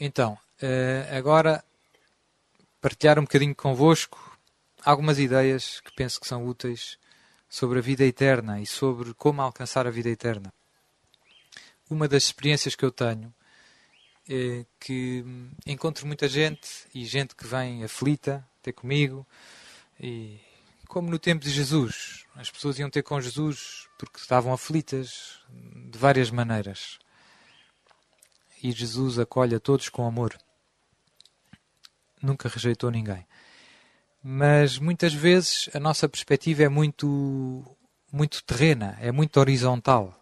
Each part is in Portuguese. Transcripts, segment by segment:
Então, agora partilhar um bocadinho convosco algumas ideias que penso que são úteis sobre a vida eterna e sobre como alcançar a vida eterna. Uma das experiências que eu tenho é que encontro muita gente e gente que vem aflita ter comigo, e como no tempo de Jesus, as pessoas iam ter com Jesus porque estavam aflitas de várias maneiras. E Jesus acolhe a todos com amor. Nunca rejeitou ninguém. Mas muitas vezes a nossa perspectiva é muito terrena, é muito horizontal.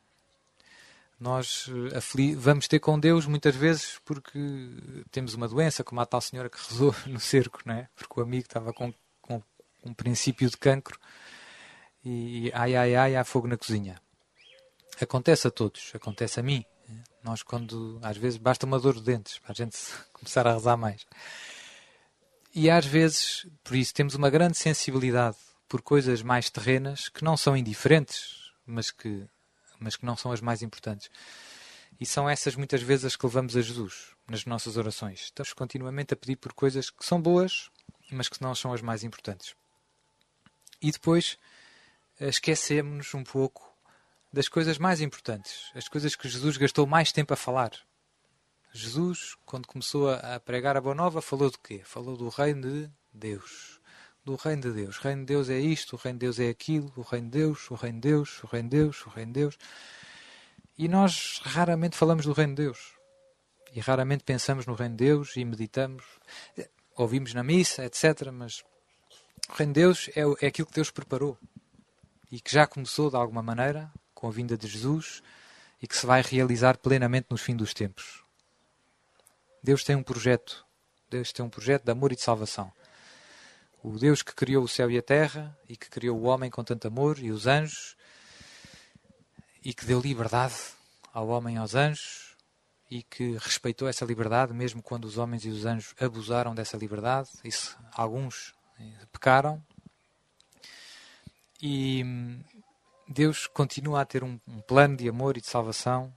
Nós vamos ter com Deus muitas vezes porque temos uma doença, como a tal senhora que rezou no cerco, não é? Porque o amigo estava com um princípio de cancro e há fogo na cozinha. Acontece a todos, acontece a mim. Nós, às vezes, basta uma dor de dentes para a gente começar a rezar mais. E às vezes, por isso, temos uma grande sensibilidade por coisas mais terrenas que não são indiferentes, mas que não são as mais importantes. E são essas muitas vezes as que levamos a Jesus nas nossas orações. Estamos continuamente a pedir por coisas que são boas, mas que não são as mais importantes. E depois esquecemos-nos um pouco das coisas mais importantes, as coisas que Jesus gastou mais tempo a falar. Jesus, quando começou a pregar a Boa Nova, falou do quê? Falou do reino de Deus. Do reino de Deus. O reino de Deus é isto, o reino de Deus é aquilo, o reino de Deus, o reino de Deus, o reino de Deus, o reino de Deus. E nós raramente falamos do reino de Deus. E raramente pensamos no reino de Deus e meditamos. Ouvimos na missa, etc. Mas o reino de Deus é aquilo que Deus preparou. E que já começou de alguma maneira com a vinda de Jesus e que se vai realizar plenamente no fim dos tempos. Deus tem um projeto. Deus tem um projeto de amor e de salvação. O Deus que criou o céu e a terra e que criou o homem com tanto amor e os anjos e que deu liberdade ao homem e aos anjos e que respeitou essa liberdade mesmo quando os homens e os anjos abusaram dessa liberdade e alguns pecaram. E Deus continua a ter um plano de amor e de salvação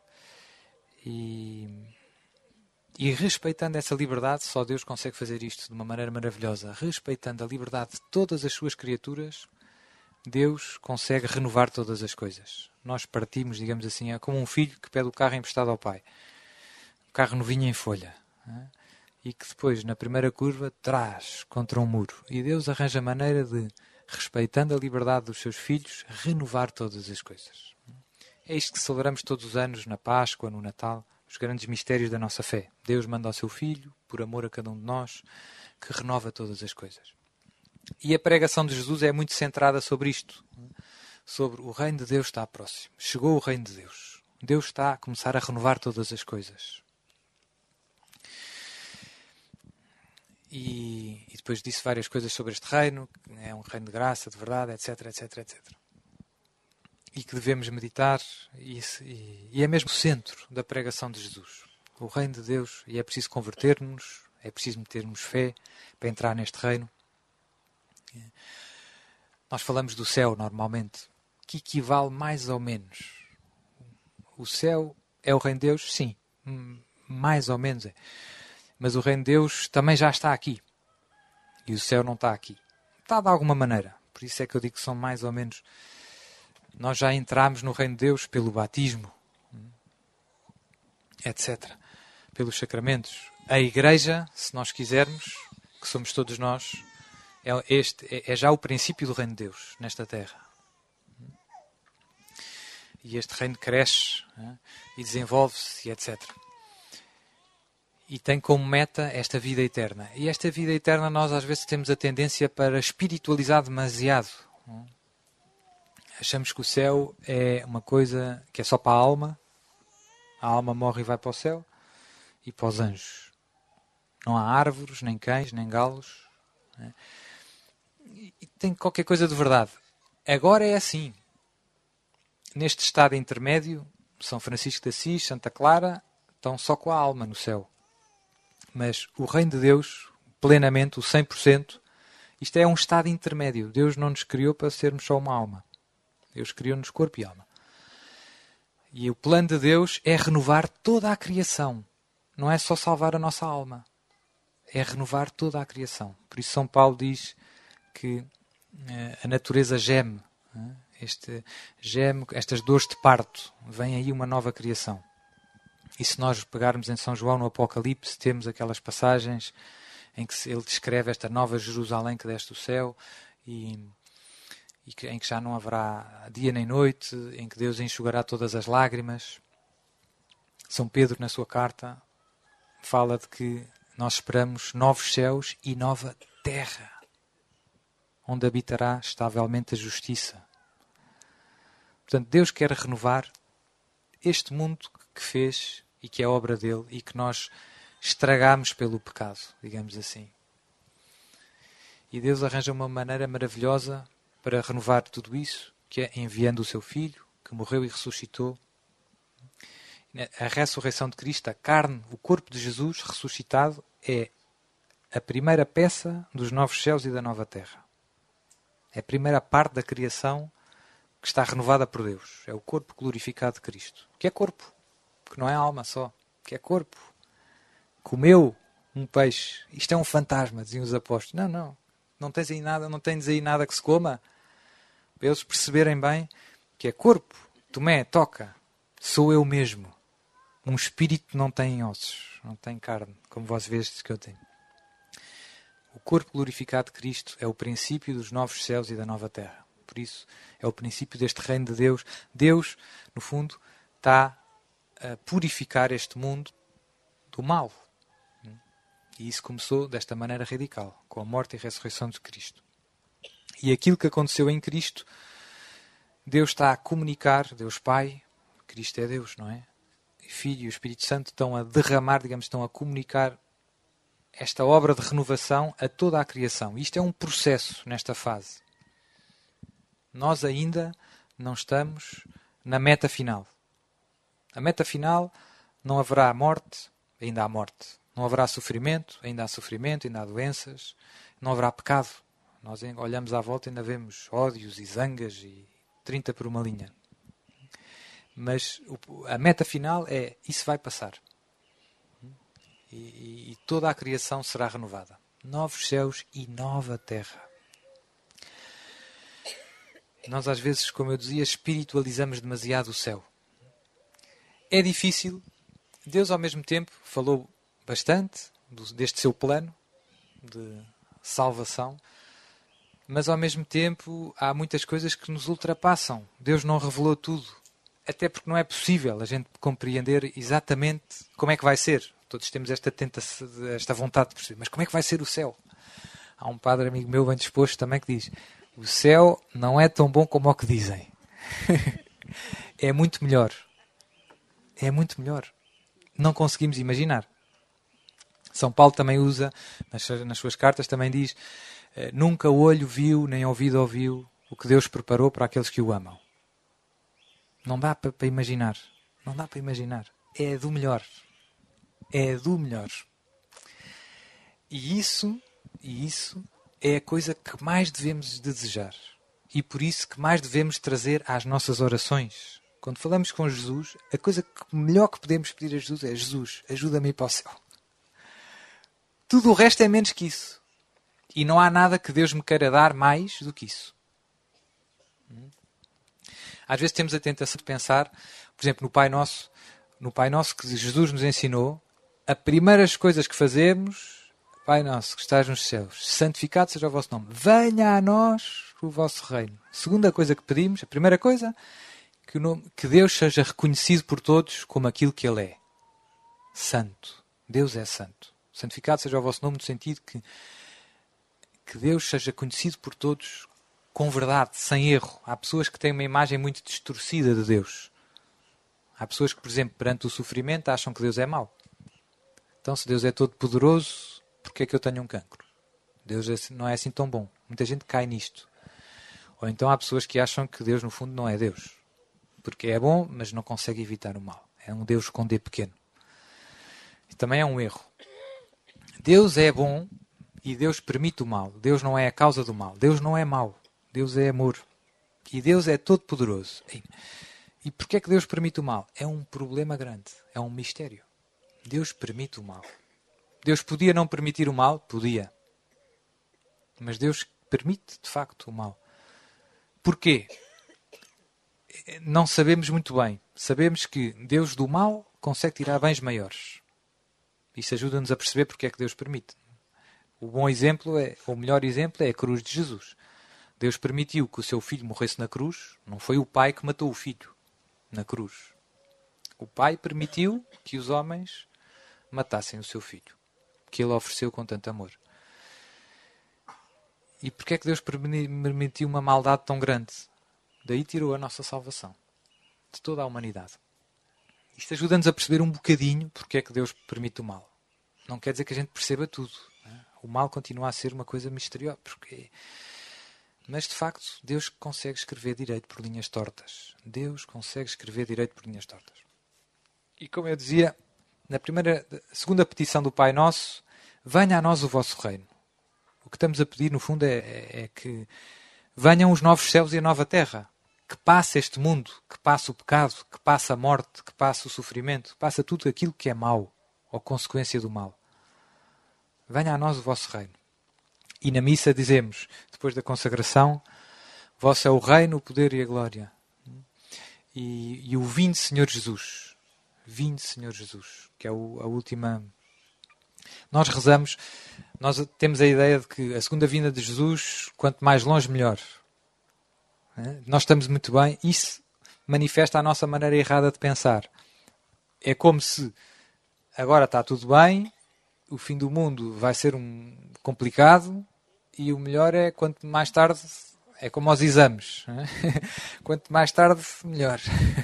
e respeitando essa liberdade, só Deus consegue fazer isto de uma maneira maravilhosa. Respeitando a liberdade de todas as suas criaturas, Deus consegue renovar todas as coisas. Nós partimos, digamos assim, é como um filho que pede o carro emprestado ao pai. Um carro novinho em folha. E que depois, na primeira curva, traz contra um muro. E Deus arranja maneira de, respeitando a liberdade dos seus filhos, renovar todas as coisas. É isto que celebramos todos os anos, na Páscoa, no Natal, os grandes mistérios da nossa fé. Deus manda ao seu Filho, por amor a cada um de nós, que renova todas as coisas. E a pregação de Jesus é muito centrada sobre isto. Sobre o reino de Deus está próximo. Chegou o reino de Deus. Deus está a começar a renovar todas as coisas. E depois disse várias coisas sobre este reino. É um reino de graça, de verdade, etc, etc, etc. E que devemos meditar, e é mesmo o centro da pregação de Jesus. O reino de Deus, e é preciso converter-nos, é preciso metermos fé para entrar neste reino. Nós falamos do céu normalmente, que equivale mais ou menos. O céu é o reino de Deus? Sim, mais ou menos é. Mas o reino de Deus também já está aqui. E o céu não está aqui. Está de alguma maneira. Por isso é que eu digo que são mais ou menos... Nós já entramos no reino de Deus pelo batismo, etc. Pelos sacramentos. A Igreja, se nós quisermos, que somos todos nós, é já o princípio do reino de Deus nesta terra. E este reino cresce e desenvolve-se, etc. E tem como meta esta vida eterna. E esta vida eterna nós às vezes temos a tendência para espiritualizar demasiado. Achamos que o céu é uma coisa que é só para a alma. A alma morre e vai para o céu e para os anjos. Não há árvores, nem cães, nem galos. E tem qualquer coisa de verdade. Agora é assim. Neste estado intermédio, São Francisco de Assis, Santa Clara, estão só com a alma no céu. Mas o reino de Deus, plenamente, o 100%, isto é um estado intermédio. Deus não nos criou para sermos só uma alma. Deus criou-nos corpo e alma. E o plano de Deus é renovar toda a criação. não é só salvar a nossa alma, é renovar toda a criação. Por isso São Paulo diz que a natureza geme, estas dores de parto, vem aí uma nova criação. E se nós pegarmos em São João no Apocalipse, temos aquelas passagens em que ele descreve esta nova Jerusalém que desce do céu em que já não haverá dia nem noite, em que Deus enxugará todas as lágrimas. São Pedro, na sua carta, fala de que nós esperamos novos céus e nova terra, onde habitará estavelmente a justiça. Portanto, Deus quer renovar este mundo que fez e que é obra dele e que nós estragamos pelo pecado, digamos assim. E Deus arranja uma maneira maravilhosa para renovar tudo isso, que é enviando o seu Filho, que morreu e ressuscitou. A ressurreição de Cristo, a carne, o corpo de Jesus ressuscitado, é a primeira peça dos novos céus e da nova terra. É a primeira parte da criação que está renovada por Deus. É o corpo glorificado de Cristo. Que é corpo, que não é alma só, que é corpo. Comeu um peixe. Isto é um fantasma, diziam os apóstolos. Não tens aí nada, não tens aí nada que se coma. Para eles perceberem bem que é corpo. Tomé, toca. Sou eu mesmo. Um espírito não tem ossos, não tem carne, como vós vês que eu tenho. O corpo glorificado de Cristo é o princípio dos novos céus e da nova terra. Por isso, é o princípio deste reino de Deus. Deus, no fundo, está a purificar este mundo do mal. E isso começou desta maneira radical, com a morte e a ressurreição de Cristo. E aquilo que aconteceu em Cristo, Deus está a comunicar, Deus Pai, Cristo é Deus, não é? O Filho e o Espírito Santo estão a derramar, estão a comunicar esta obra de renovação a toda a criação. Isto é um processo nesta fase. Nós ainda não estamos na meta final. A meta final, não haverá morte, ainda há morte. Não haverá sofrimento, ainda há doenças. Não haverá pecado. Nós olhamos à volta e ainda vemos ódios e zangas e 30 por uma linha. Mas a meta final é, isso vai passar. E toda a criação será renovada. Novos céus e nova terra. Nós às vezes, como eu dizia, espiritualizamos demasiado o céu. É difícil. Deus ao mesmo tempo falou bastante deste seu plano de salvação, mas ao mesmo tempo há muitas coisas que nos ultrapassam. Deus não revelou tudo. Até porque não é possível a gente compreender exatamente como é que vai ser. Todos temos esta vontade de perceber. Mas como é que vai ser o céu? Há um padre amigo meu bem disposto também que diz: o céu não é tão bom como o que dizem. É muito melhor. É muito melhor. Não conseguimos imaginar. São Paulo também usa, nas suas cartas também diz: nunca o olho viu, nem ouvido ouviu o que Deus preparou para aqueles que o amam. Não dá para imaginar. Não dá para imaginar. É do melhor. É do melhor. E isso é a coisa que mais devemos desejar. E por isso que mais devemos trazer às nossas orações. Quando falamos com Jesus, a coisa melhor que podemos pedir a Jesus é: Jesus, ajuda-me a ir para o céu. Tudo o resto é menos que isso. E não há nada que Deus me queira dar mais do que isso. Às vezes temos a tentação de pensar, por exemplo, no Pai Nosso que Jesus nos ensinou, as primeiras coisas que fazemos: Pai Nosso que estás nos céus, santificado seja o vosso nome, venha a nós o vosso reino. Segunda coisa que pedimos, a primeira coisa, que Deus seja reconhecido por todos como aquilo que Ele é. Santo. Deus é santo. Santificado seja o vosso nome, no sentido que Deus seja conhecido por todos com verdade, sem erro. Há pessoas que têm uma imagem muito distorcida de Deus. Há pessoas que, por exemplo, perante o sofrimento, acham que Deus é mau. Então, se Deus é todo poderoso, porquê é que eu tenho um cancro? Deus não é assim tão bom. Muita gente cai nisto. Ou então há pessoas que acham que Deus, no fundo, não é Deus. Porque é bom, mas não consegue evitar o mal. É um Deus com D pequeno. E também é um erro. Deus é bom e Deus permite o mal. Deus não é a causa do mal. Deus não é mau. Deus é amor. E Deus é todo poderoso. E porquê é que Deus permite o mal? É um problema grande. É um mistério. Deus permite o mal. Deus podia não permitir o mal? Podia. Mas Deus permite, de facto, o mal. Porquê? Não sabemos muito bem. Sabemos que Deus do mal consegue tirar bens maiores. Isso ajuda-nos a perceber porque é que Deus permite. O bom exemplo, o melhor exemplo é a cruz de Jesus. Deus permitiu que o seu filho morresse na cruz. Não foi o pai que matou o filho na cruz. O pai permitiu que os homens matassem o seu filho, que ele ofereceu com tanto amor. E porquê é que Deus permitiu uma maldade tão grande? Daí tirou a nossa salvação, de toda a humanidade. Isto ajuda-nos a perceber um bocadinho porque é que Deus permite o mal. Não quer dizer que a gente perceba tudo. Né? O mal continua a ser uma coisa misteriosa. Mas, de facto, Deus consegue escrever direito por linhas tortas. Deus consegue escrever direito por linhas tortas. E como eu dizia, na segunda petição do Pai Nosso, venha a nós o vosso reino. O que estamos a pedir, no fundo, é que venham os novos céus e a nova terra. Que passe este mundo, que passe o pecado, que passe a morte, que passe o sofrimento, que passe tudo aquilo que é mau, ou consequência do mal. Venha a nós o vosso reino. E na missa dizemos, depois da consagração, vosso é o reino, o poder e a glória. E o vinde, Senhor Jesus. Vinde, Senhor Jesus. Que é a última... Nós rezamos, nós temos a ideia de que a segunda vinda de Jesus, quanto mais longe, melhor. Nós estamos muito bem. Isso manifesta a nossa maneira errada de pensar. É como se agora está tudo bem, o fim do mundo vai ser complicado e o melhor é quanto mais tarde, é como aos exames. Quanto mais tarde, melhor.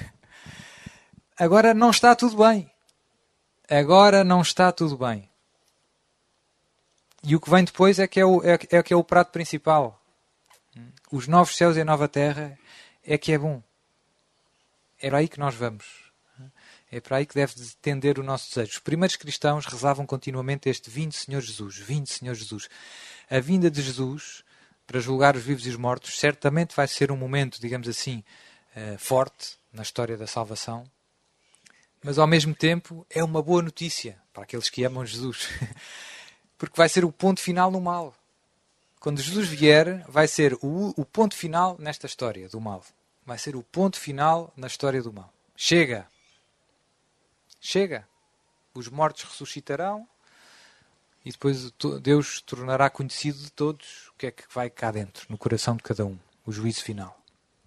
Agora não está tudo bem. Agora não está tudo bem. E o que vem depois é que é o prato principal. Os novos céus e a nova terra é que é bom. É para aí que nós vamos. É para aí que deve tender o nosso desejo. Os primeiros cristãos rezavam continuamente este vinde Senhor Jesus, vinde Senhor Jesus. A vinda de Jesus para julgar os vivos e os mortos certamente vai ser um momento, digamos assim, forte na história da salvação. Mas ao mesmo tempo é uma boa notícia para aqueles que amam Jesus. Porque vai ser o ponto final no mal. Quando Jesus vier, vai ser o ponto final nesta história do mal. Vai ser o ponto final na história do mal. Chega! Chega! Os mortos ressuscitarão e depois Deus tornará conhecido de todos o que é que vai cá dentro, no coração de cada um. O juízo final.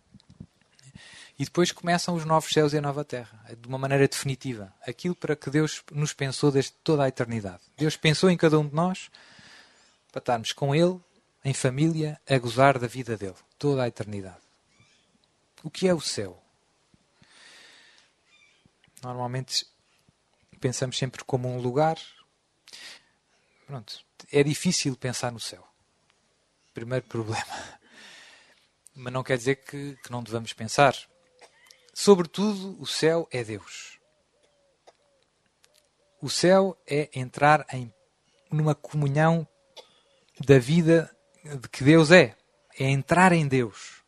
E depois começam os novos céus e a nova terra, de uma maneira definitiva. Aquilo para que Deus nos pensou desde toda a eternidade. Deus pensou em cada um de nós para estarmos com Ele, em família, a gozar da vida dele. Toda a eternidade. O que é o céu? Normalmente pensamos sempre como um lugar. Pronto, é difícil pensar no céu. Primeiro problema. Mas não quer dizer que não devamos pensar. Sobretudo, o céu é Deus. O céu é entrar numa comunhão da vida de que Deus é. É entrar em Deus.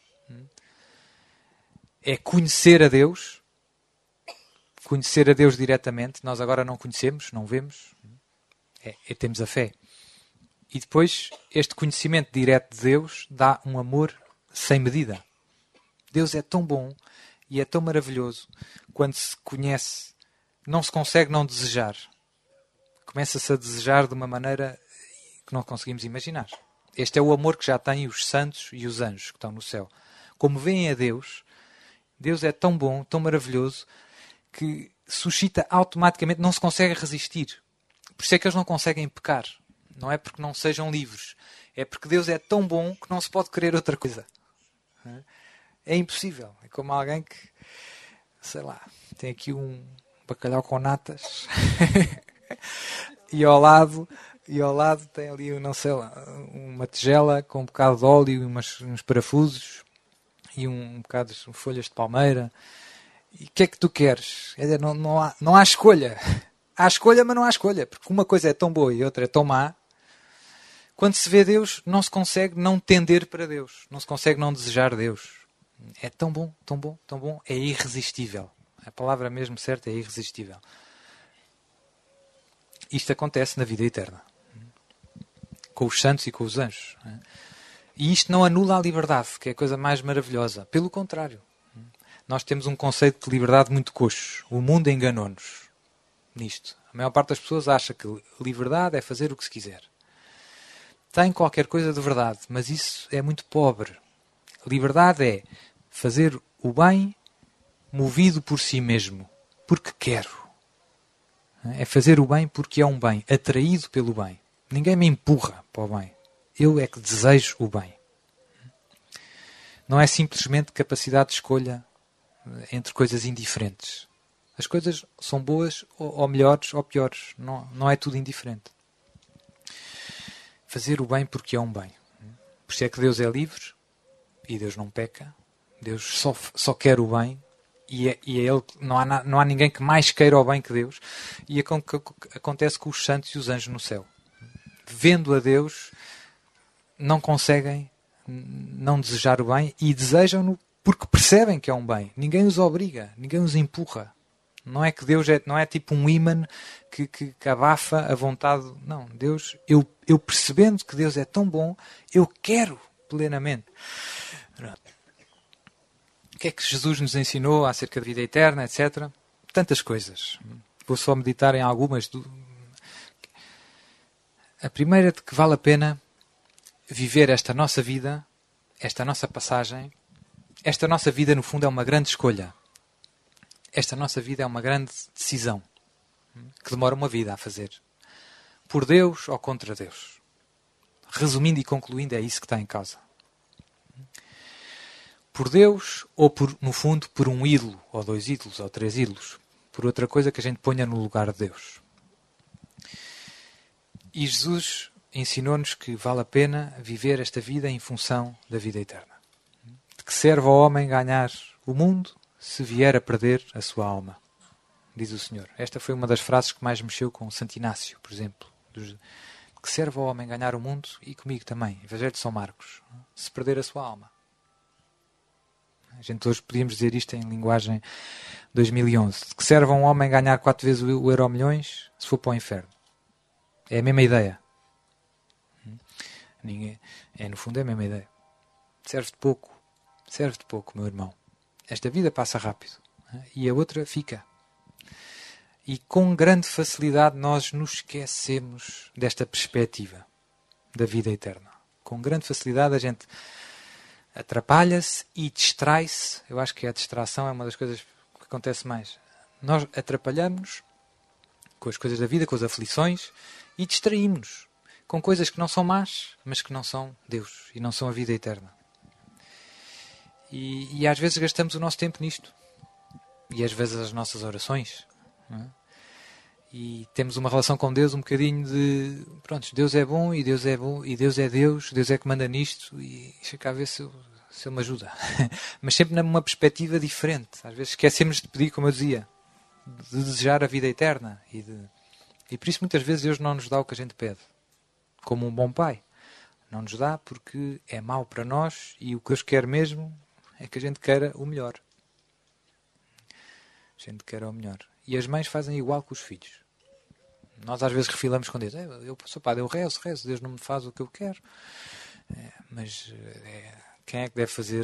É conhecer a Deus. Conhecer a Deus diretamente. Nós agora não conhecemos, não vemos. Temos a fé. E depois, este conhecimento direto de Deus dá um amor sem medida. Deus é tão bom e é tão maravilhoso. Quando se conhece, não se consegue não desejar. Começa-se a desejar de uma maneira que não conseguimos imaginar. Este é o amor que já têm os santos e os anjos que estão no céu. Como veem a Deus, Deus é tão bom, tão maravilhoso, que suscita automaticamente, não se consegue resistir. Por isso é que eles não conseguem pecar. Não é porque não sejam livres. É porque Deus é tão bom que não se pode querer outra coisa. É impossível. É como alguém que, sei lá, tem aqui um bacalhau com natas e ao lado tem ali, não sei lá, uma tigela com um bocado de óleo e uns parafusos e um bocado de folhas de palmeira. E o que é que tu queres? Quer dizer, não há escolha. Há escolha, mas não há escolha. Porque uma coisa é tão boa e outra é tão má. Quando se vê Deus, não se consegue não tender para Deus. Não se consegue não desejar Deus. É tão bom, tão bom, tão bom. É irresistível. A palavra mesmo certa é irresistível. isto acontece na vida eterna. Com os santos e com os anjos. E isto não anula a liberdade, que é a coisa mais maravilhosa. Pelo contrário. Nós temos um conceito de liberdade muito coxo. O mundo enganou-nos nisto. A maior parte das pessoas acha que liberdade é fazer o que se quiser. Tem qualquer coisa de verdade, mas isso é muito pobre. Liberdade é fazer o bem movido por si mesmo, porque quero. É fazer o bem porque é um bem, atraído pelo bem. Ninguém me empurra para o bem. Eu é que desejo o bem. Não é simplesmente capacidade de escolha entre coisas indiferentes. As coisas são boas ou melhores ou piores. Não é tudo indiferente. Fazer o bem porque é um bem. Por isso é que Deus é livre e Deus não peca. Deus só quer o bem e é Ele, não há ninguém que mais queira o bem que Deus. E acontece com os santos e os anjos no céu. Vendo a Deus, não conseguem não desejar o bem e desejam-no porque percebem que é um bem. Ninguém os obriga, ninguém os empurra. Não é que Deus não é tipo um ímã que abafa a vontade. Não, Deus, eu percebendo que Deus é tão bom, eu quero plenamente. O que é que Jesus nos ensinou acerca da vida eterna, etc. Tantas coisas. Vou só meditar em algumas. A primeira de que vale a pena viver esta nossa vida, esta nossa passagem. Esta nossa vida, no fundo, é uma grande escolha. Esta nossa vida é uma grande decisão que demora uma vida a fazer. Por Deus ou contra Deus. Resumindo e concluindo, é isso que está em causa. Por Deus ou, no fundo, por um ídolo, ou 2 ídolos, ou 3 ídolos. Por outra coisa que a gente ponha no lugar de Deus. E Jesus ensinou-nos que vale a pena viver esta vida em função da vida eterna. De que serve ao homem ganhar o mundo se vier a perder a sua alma, diz o Senhor. Esta foi uma das frases que mais mexeu com Santo Inácio, por exemplo. De que serve ao homem ganhar o mundo e comigo também, Evangelho de São Marcos, se perder a sua alma. A gente hoje podíamos dizer isto em linguagem 2011. De que serve a um homem ganhar 4 vezes o Euromilhões se for para o inferno? É a mesma ideia. No fundo é a mesma ideia. Serve de pouco, meu irmão. Esta vida passa rápido e a outra fica. E com grande facilidade nós nos esquecemos desta perspectiva da vida eterna. Com grande facilidade a gente atrapalha-se e distrai-se. Eu acho que a distração é uma das coisas que acontece mais. Nós atrapalhamos-nos com as coisas da vida, com as aflições e distraímos-nos com coisas que não são más, mas que não são Deus e não são a vida eterna. E às vezes gastamos o nosso tempo nisto. E às vezes as nossas orações. Não é? E temos uma relação com Deus um bocadinho de... Pronto, Deus é bom e Deus é bom e Deus é Deus. Deus é que manda nisto e deixa cá ver se Ele me ajuda. Mas sempre numa perspectiva diferente. Às vezes esquecemos de pedir, como eu dizia, de desejar a vida eterna. E por isso muitas vezes Deus não nos dá o que a gente pede. Como um bom pai. Não nos dá porque é mau para nós e o que Deus quer mesmo é que a gente queira o melhor. A gente quer o melhor. E as mães fazem igual com os filhos. Nós às vezes refilamos com Deus. Eu sou padre, eu rezo. Deus não me faz o que eu quero. Mas quem é que deve fazer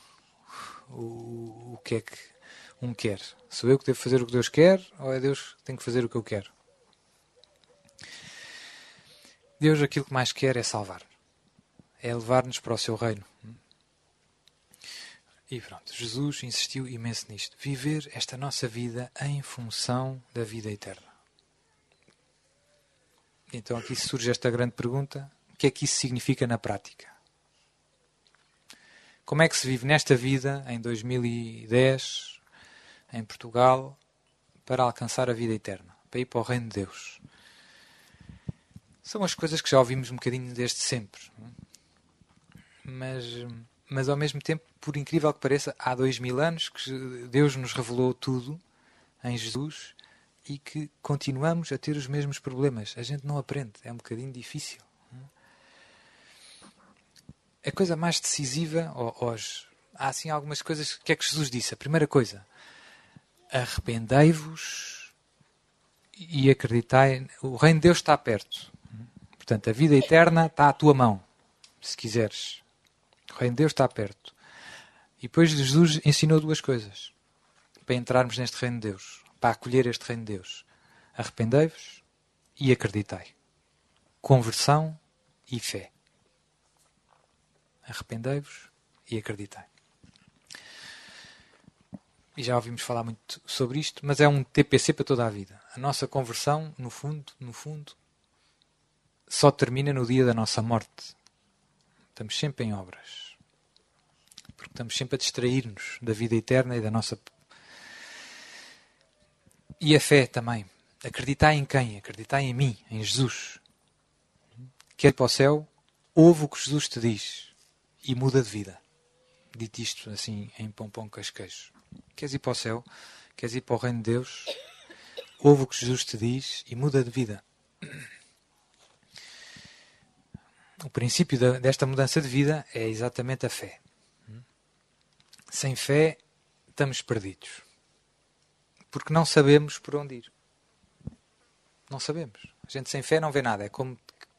o que é que um quer? Sou eu que devo fazer o que Deus quer ou é Deus que tem que fazer o que eu quero? Deus aquilo que mais quer é salvar. É levar-nos para o seu reino. E pronto, Jesus insistiu imenso nisto. Viver esta nossa vida em função da vida eterna. Então aqui surge esta grande pergunta. O que é que isso significa na prática? Como é que se vive nesta vida, em 2010, em Portugal, para alcançar a vida eterna? Para ir para o reino de Deus? São as coisas que já ouvimos um bocadinho desde sempre. Mas ao mesmo tempo, por incrível que pareça, há 2000 anos que Deus nos revelou tudo em Jesus e que continuamos a ter os mesmos problemas. A gente não aprende, é um bocadinho difícil. A coisa mais decisiva, há assim algumas coisas, o que é que Jesus disse? A primeira coisa, arrependei-vos e acreditai. O reino de Deus está perto. Portanto, a vida eterna está à tua mão, se quiseres. O reino de Deus está perto. E depois Jesus ensinou duas coisas para entrarmos neste reino de Deus, para acolher este reino de Deus. Arrependei-vos e acreditai. Conversão e fé. Arrependei-vos e acreditai. E já ouvimos falar muito sobre isto, mas é um TPC para toda a vida. A nossa conversão, no fundo, só termina no dia da nossa morte. Estamos sempre em obras. Porque estamos sempre a distrair-nos da vida eterna e da nossa... E a fé também. Acreditai em quem? Acreditai em mim, em Jesus. Quer ir para o céu, ouve o que Jesus te diz e muda de vida. Dito isto assim em pão queijo. Queres ir para o céu? Queres ir para o reino de Deus? Ouve o que Jesus te diz e muda de vida. O princípio desta mudança de vida é exatamente a fé. Sem fé, estamos perdidos. Porque não sabemos por onde ir. Não sabemos. A gente sem fé não vê nada. É como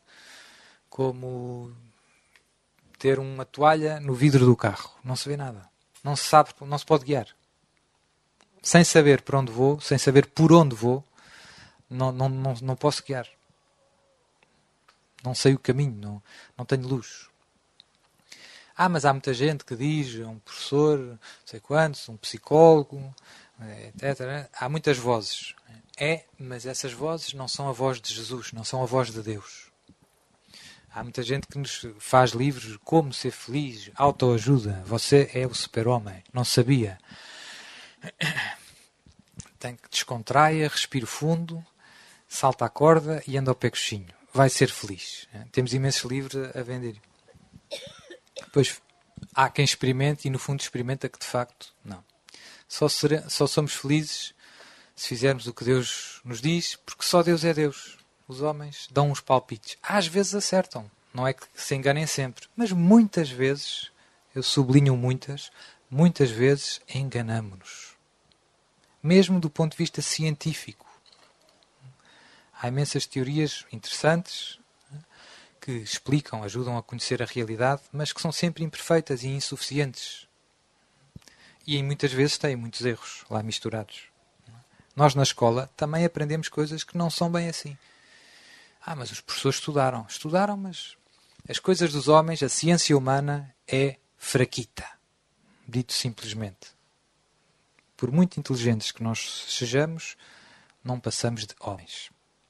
ter uma toalha no vidro do carro. Não se vê nada. Não se sabe, não se pode guiar. Sem saber por onde vou, sem saber por onde vou, não posso guiar. Não sei o caminho, não tenho luz. Mas há muita gente que diz, um professor, não sei quantos, um psicólogo, etc. Há muitas vozes. Mas essas vozes não são a voz de Jesus, não são a voz de Deus. Há muita gente que nos faz livros como ser feliz, autoajuda. Você é o super-homem. Não sabia. Tem que descontraia, respire fundo, salta a corda e anda ao pé coxinho. Vai ser feliz. Temos imensos livros a vender. Depois há quem experimente e no fundo experimenta que de facto não. Só somos felizes se fizermos o que Deus nos diz, porque só Deus é Deus. Os homens dão uns palpites. Às vezes acertam. Não é que se enganem sempre. Mas muitas vezes, eu sublinho muitas vezes enganamo-nos. Mesmo do ponto de vista científico. Há imensas teorias interessantes que explicam, ajudam a conhecer a realidade, mas que são sempre imperfeitas e insuficientes. E muitas vezes têm muitos erros lá misturados. Nós na escola também aprendemos coisas que não são bem assim. Mas os professores estudaram. Estudaram, mas as coisas dos homens, a ciência humana é fraquita. Dito simplesmente. Por muito inteligentes que nós sejamos, não passamos de homens.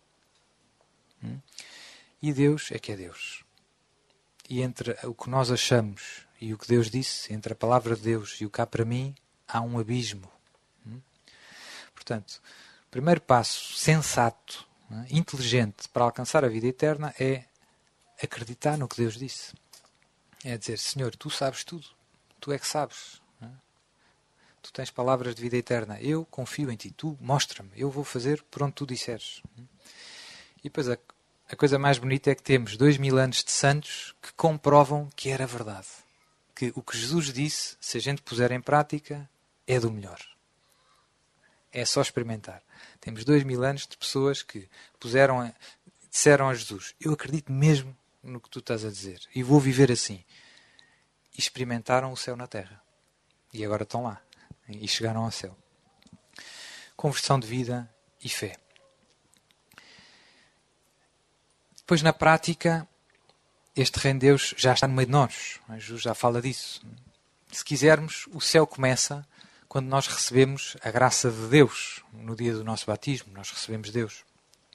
E Deus é que é Deus. E entre o que nós achamos e o que Deus disse, entre a palavra de Deus e o cá para mim, há um abismo. Portanto, o primeiro passo sensato, inteligente para alcançar a vida eterna é acreditar no que Deus disse. É dizer, Senhor, Tu sabes tudo. Tu é que sabes. Tu tens palavras de vida eterna. Eu confio em Ti. Tu mostra-me. Eu vou fazer por onde Tu disseres. E depois a coisa mais bonita é que temos 2000 anos de santos que comprovam que era verdade. Que o que Jesus disse, se a gente puser em prática, é do melhor. É só experimentar. Temos 2000 anos de pessoas que disseram a Jesus, eu acredito mesmo no que tu estás a dizer e vou viver assim. E experimentaram o céu na terra. E agora estão lá. E chegaram ao céu. Conversão de vida e fé. Depois, na prática, este reino de Deus já está no meio de nós. Jesus já fala disso. Se quisermos, o céu começa quando nós recebemos a graça de Deus. No dia do nosso batismo, nós recebemos Deus.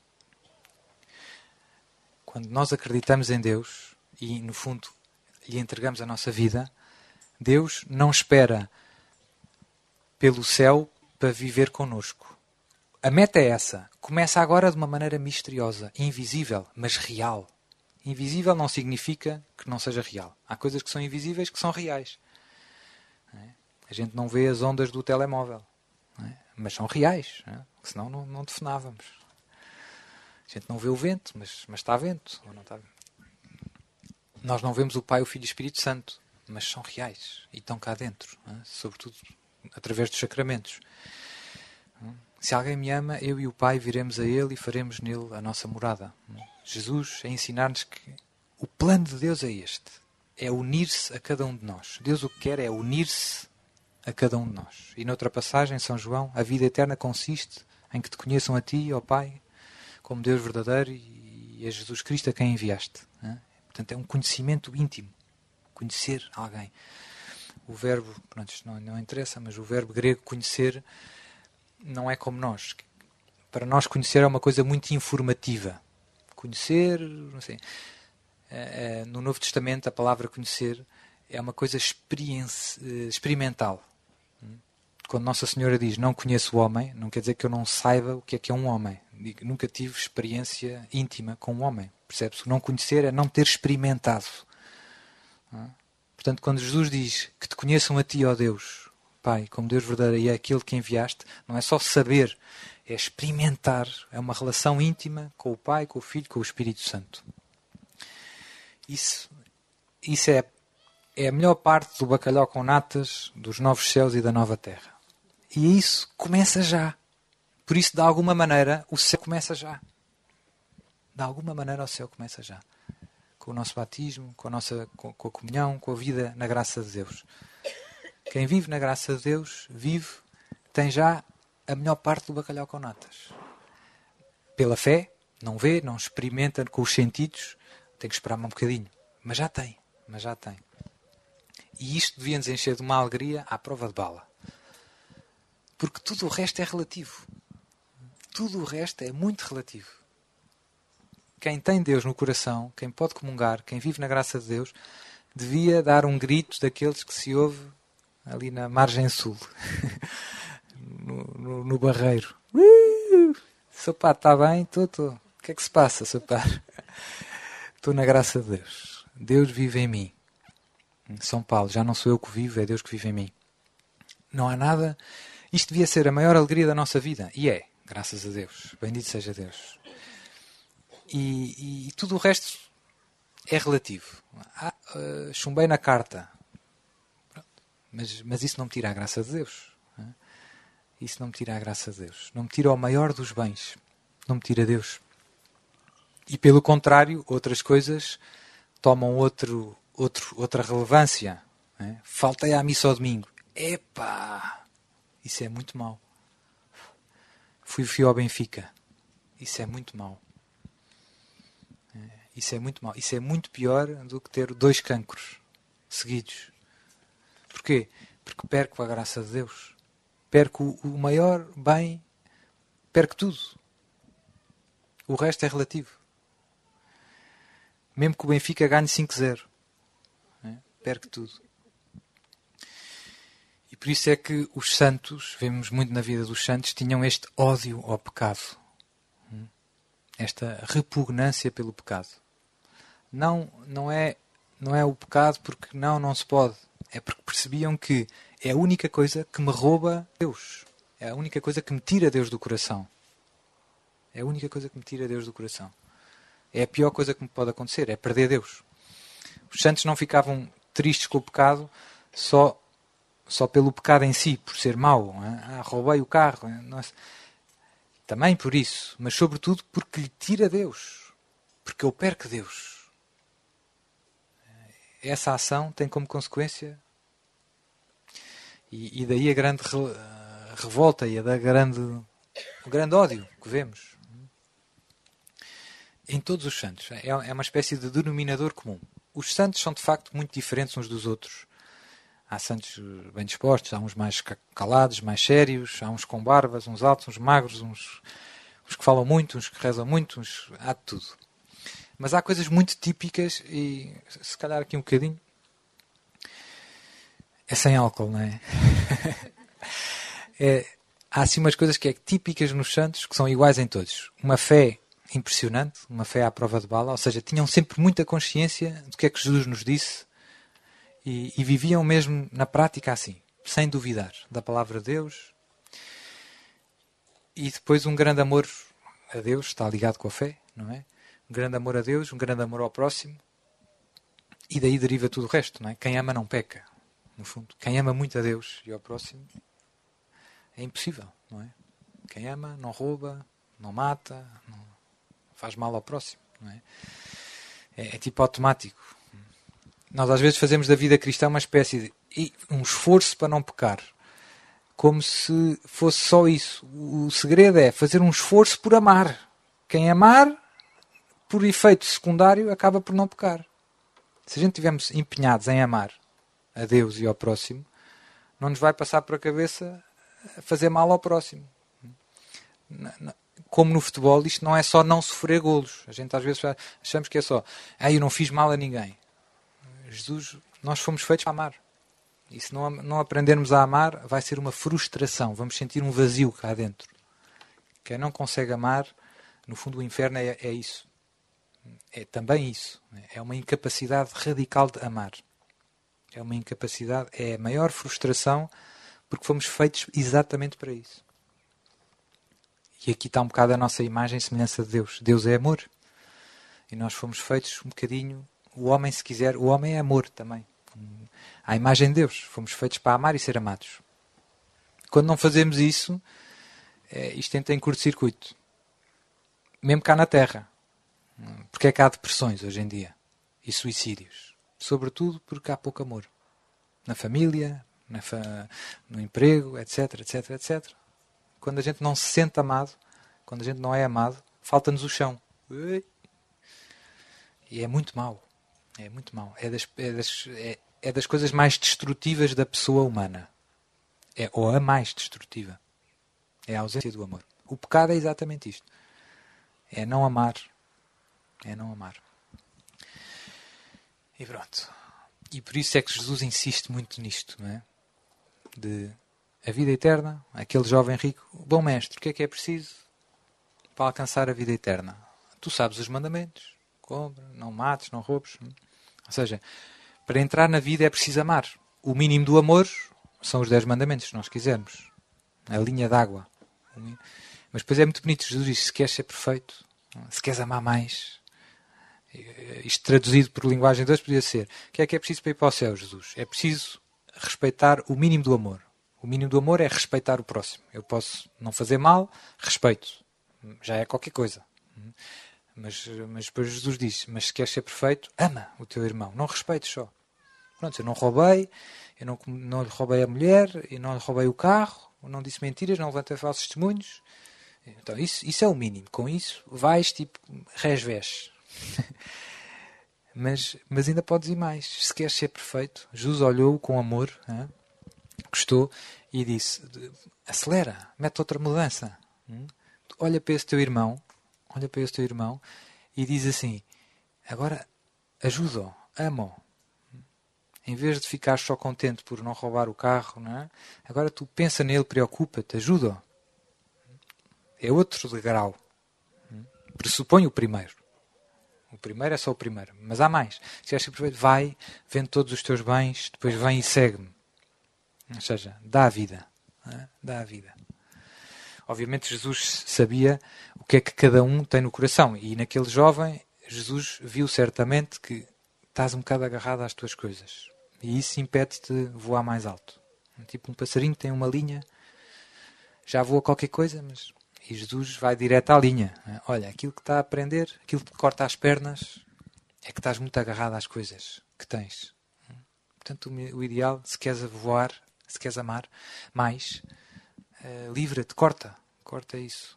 Quando nós acreditamos em Deus e, no fundo, lhe entregamos a nossa vida, Deus não espera pelo céu para viver connosco. A meta é essa. Começa agora de uma maneira misteriosa, invisível, mas real. Invisível não significa que não seja real. Há coisas que são invisíveis que são reais. A gente não vê as ondas do telemóvel, mas são reais, senão não telefonávamos. A gente não vê o vento, mas está vento. Ou não está... Nós não vemos o Pai, o Filho e o Espírito Santo, mas são reais e estão cá dentro, sobretudo através dos sacramentos. Se alguém me ama, eu e o Pai viremos a Ele e faremos nele a nossa morada. Jesus a ensinar-nos que o plano de Deus é este. É unir-se a cada um de nós. Deus o que quer é unir-se a cada um de nós. E noutra passagem, em São João, a vida eterna consiste em que te conheçam a ti, ó Pai, como Deus verdadeiro e a Jesus Cristo a quem enviaste. Portanto, é um conhecimento íntimo. Conhecer alguém. O verbo, pronto, isto não interessa, mas o verbo grego conhecer não é como nós. Para nós conhecer é uma coisa muito informativa. Conhecer, não sei. No Novo Testamento a palavra conhecer é uma coisa experimental. Quando Nossa Senhora diz não conheço o homem, não quer dizer que eu não saiba o que é um homem. Nunca tive experiência íntima com um homem. Percebe-se? Não conhecer é não ter experimentado. Portanto, quando Jesus diz que te conheçam a ti, ó Deus, Pai, como Deus verdadeiro e é aquele que enviaste, não é só saber, é experimentar. É uma relação íntima com o Pai, com o Filho, com o Espírito Santo. Isso é a melhor parte do bacalhau com natas, dos novos céus e da nova terra. E isso começa já. Por isso, de alguma maneira, o céu começa já. De alguma maneira, o céu começa já. Com o nosso batismo, com a comunhão, com a vida na graça de Deus. Quem vive na graça de Deus, tem já a melhor parte do bacalhau com natas. Pela fé, não vê, não experimenta com os sentidos, tem que esperar um bocadinho. Mas já tem. E isto devia nos encher de uma alegria à prova de bala. Porque tudo o resto é relativo. Tudo o resto é muito relativo. Quem tem Deus no coração, quem pode comungar, quem vive na graça de Deus, devia dar um grito daqueles que se ouve ali na margem sul. no Barreiro. Seu pá, está bem? Estou. O que é que se passa, seu pá? Estou na graça de Deus. Deus vive em mim. São Paulo, já não sou eu que vivo, é Deus que vive em mim. Não há nada... Isto devia ser a maior alegria da nossa vida. E é, graças a Deus. Bendito seja Deus. E tudo o resto é relativo. Chumbei na carta. Mas isso não me tira a graça de Deus. Isso não me tira a graça de Deus. Não me tira o maior dos bens. Não me tira Deus. E pelo contrário, outras coisas tomam outra relevância. Faltei à missa ao domingo. Epá! Isso é muito mau. Fui ao Benfica. Isso é muito mau. Isso é muito mau. Isso é muito pior do que ter 2 cancros seguidos. Porquê? Porque perco a graça de Deus. Perco o maior bem. Perco tudo. O resto é relativo. Mesmo que o Benfica ganhe 5-0. Perco tudo. E por isso é que os santos, vemos muito na vida dos santos, tinham este ódio ao pecado. Esta repugnância pelo pecado. Não é o pecado porque não se pode. É porque percebiam que é a única coisa que me rouba Deus. É a única coisa que me tira Deus do coração. É a única coisa que me tira Deus do coração. É a pior coisa que me pode acontecer, é perder Deus. Os santos não ficavam tristes com o pecado só pelo pecado em si, por ser mau. Roubei o carro. Também por isso, mas sobretudo porque lhe tira Deus. Porque eu perco Deus. Essa ação tem como consequência, e daí a grande revolta e o grande ódio que vemos em todos os santos. É uma espécie de denominador comum. Os santos são de facto muito diferentes uns dos outros. Há santos bem dispostos, há uns mais calados, mais sérios, há uns com barbas, uns altos, uns magros, uns que falam muito, uns que rezam muito, há de tudo. Mas há coisas muito típicas e se calhar aqui um bocadinho é sem álcool, não é? Há assim umas coisas que é típicas nos santos que são iguais em todos. Uma fé impressionante, uma fé à prova de bala, ou seja, tinham sempre muita consciência do que é que Jesus nos disse e viviam mesmo na prática assim, sem duvidar da palavra de Deus. E depois um grande amor a Deus, está ligado com a fé, não é? Um grande amor a Deus, um grande amor ao próximo, e daí deriva tudo o resto, não é? Quem ama não peca, no fundo. Quem ama muito a Deus e ao próximo é impossível, não é? Quem ama não rouba, não mata, não faz mal ao próximo. Não é? É tipo automático. Nós às vezes fazemos da vida cristã uma espécie de um esforço para não pecar. Como se fosse só isso. O segredo é fazer um esforço por amar. Quem amar, por efeito secundário, acaba por não pecar. Se a gente estivermos empenhados em amar a Deus e ao próximo, não nos vai passar por a cabeça fazer mal ao próximo. Como no futebol, isto não é só não sofrer golos. A gente às vezes achamos que é só eu não fiz mal a ninguém. Jesus, nós fomos feitos para amar. E se não aprendermos a amar, vai ser uma frustração. Vamos sentir um vazio cá dentro. Quem não consegue amar, no fundo o inferno é isso. É também isso. É uma incapacidade radical de amar. É uma incapacidade, é a maior frustração, porque fomos feitos exatamente para isso. E aqui está um bocado a nossa imagem e semelhança de Deus. Deus é amor. E nós fomos feitos um bocadinho... O homem, se quiser, o homem é amor também. À imagem de Deus. Fomos feitos para amar e ser amados. Quando não fazemos isso, isto entra em curto-circuito. Mesmo cá na Terra. Porque é que há depressões hoje em dia? E suicídios? Sobretudo porque há pouco amor. Na família, no emprego, etc, etc, etc. Quando a gente não se sente amado, quando a gente não é amado, falta-nos o chão. E é muito mau. É muito mau. É das coisas mais destrutivas da pessoa humana. Ou a mais destrutiva. É a ausência do amor. O pecado é exatamente isto. É não amar. É não amar. E pronto. E por isso é que Jesus insiste muito nisto, não é? De a vida eterna, aquele jovem rico, bom mestre, o que é preciso para alcançar a vida eterna? Tu sabes os mandamentos. Compra, não mates, não roubes. Ou seja, para entrar na vida é preciso amar. O mínimo do amor são os 10 mandamentos, se nós quisermos. A linha d'água. Mas depois é muito bonito. Jesus diz, se queres ser perfeito, se queres amar mais... Isto traduzido por linguagem de Deus podia ser: o que é preciso para ir para o céu, Jesus? É preciso respeitar o mínimo do amor. O mínimo do amor é respeitar o próximo. Eu posso não fazer mal, respeito. Já é qualquer coisa. Mas depois Jesus diz, mas se queres ser perfeito, ama o teu irmão. Não respeites só. Pronto, eu não roubei, eu não lhe roubei a mulher, eu não lhe roubei o carro, eu não disse mentiras, não levantei falsos testemunhos. Então isso é o mínimo. Com isso vais tipo resvés. mas ainda podes ir mais. Se queres ser perfeito, Jesus olhou com amor, gostou e disse, acelera, mete outra mudança. Olha para esse teu irmão e diz assim, agora ajuda-o, ama-o. Em vez de ficar só contente por não roubar o carro, não é? Agora tu pensa nele, preocupa-te, ajuda-o. É outro degrau. Pressupõe o primeiro. O primeiro é só o primeiro. Mas há mais. Se queres ser perfeito, vai, vende todos os teus bens, depois vem e segue-me. Ou seja, dá a vida. Dá a vida. Obviamente Jesus sabia o que é que cada um tem no coração. E naquele jovem, Jesus viu certamente que estás um bocado agarrado às tuas coisas. E isso impede-te de voar mais alto. Tipo um passarinho que tem uma linha, já voa qualquer coisa, mas... E Jesus vai direto à linha. Olha, aquilo que está a aprender, aquilo que te corta as pernas, é que estás muito agarrado às coisas que tens. Portanto, o ideal, se queres voar, se queres amar mais, livra-te, corta isso.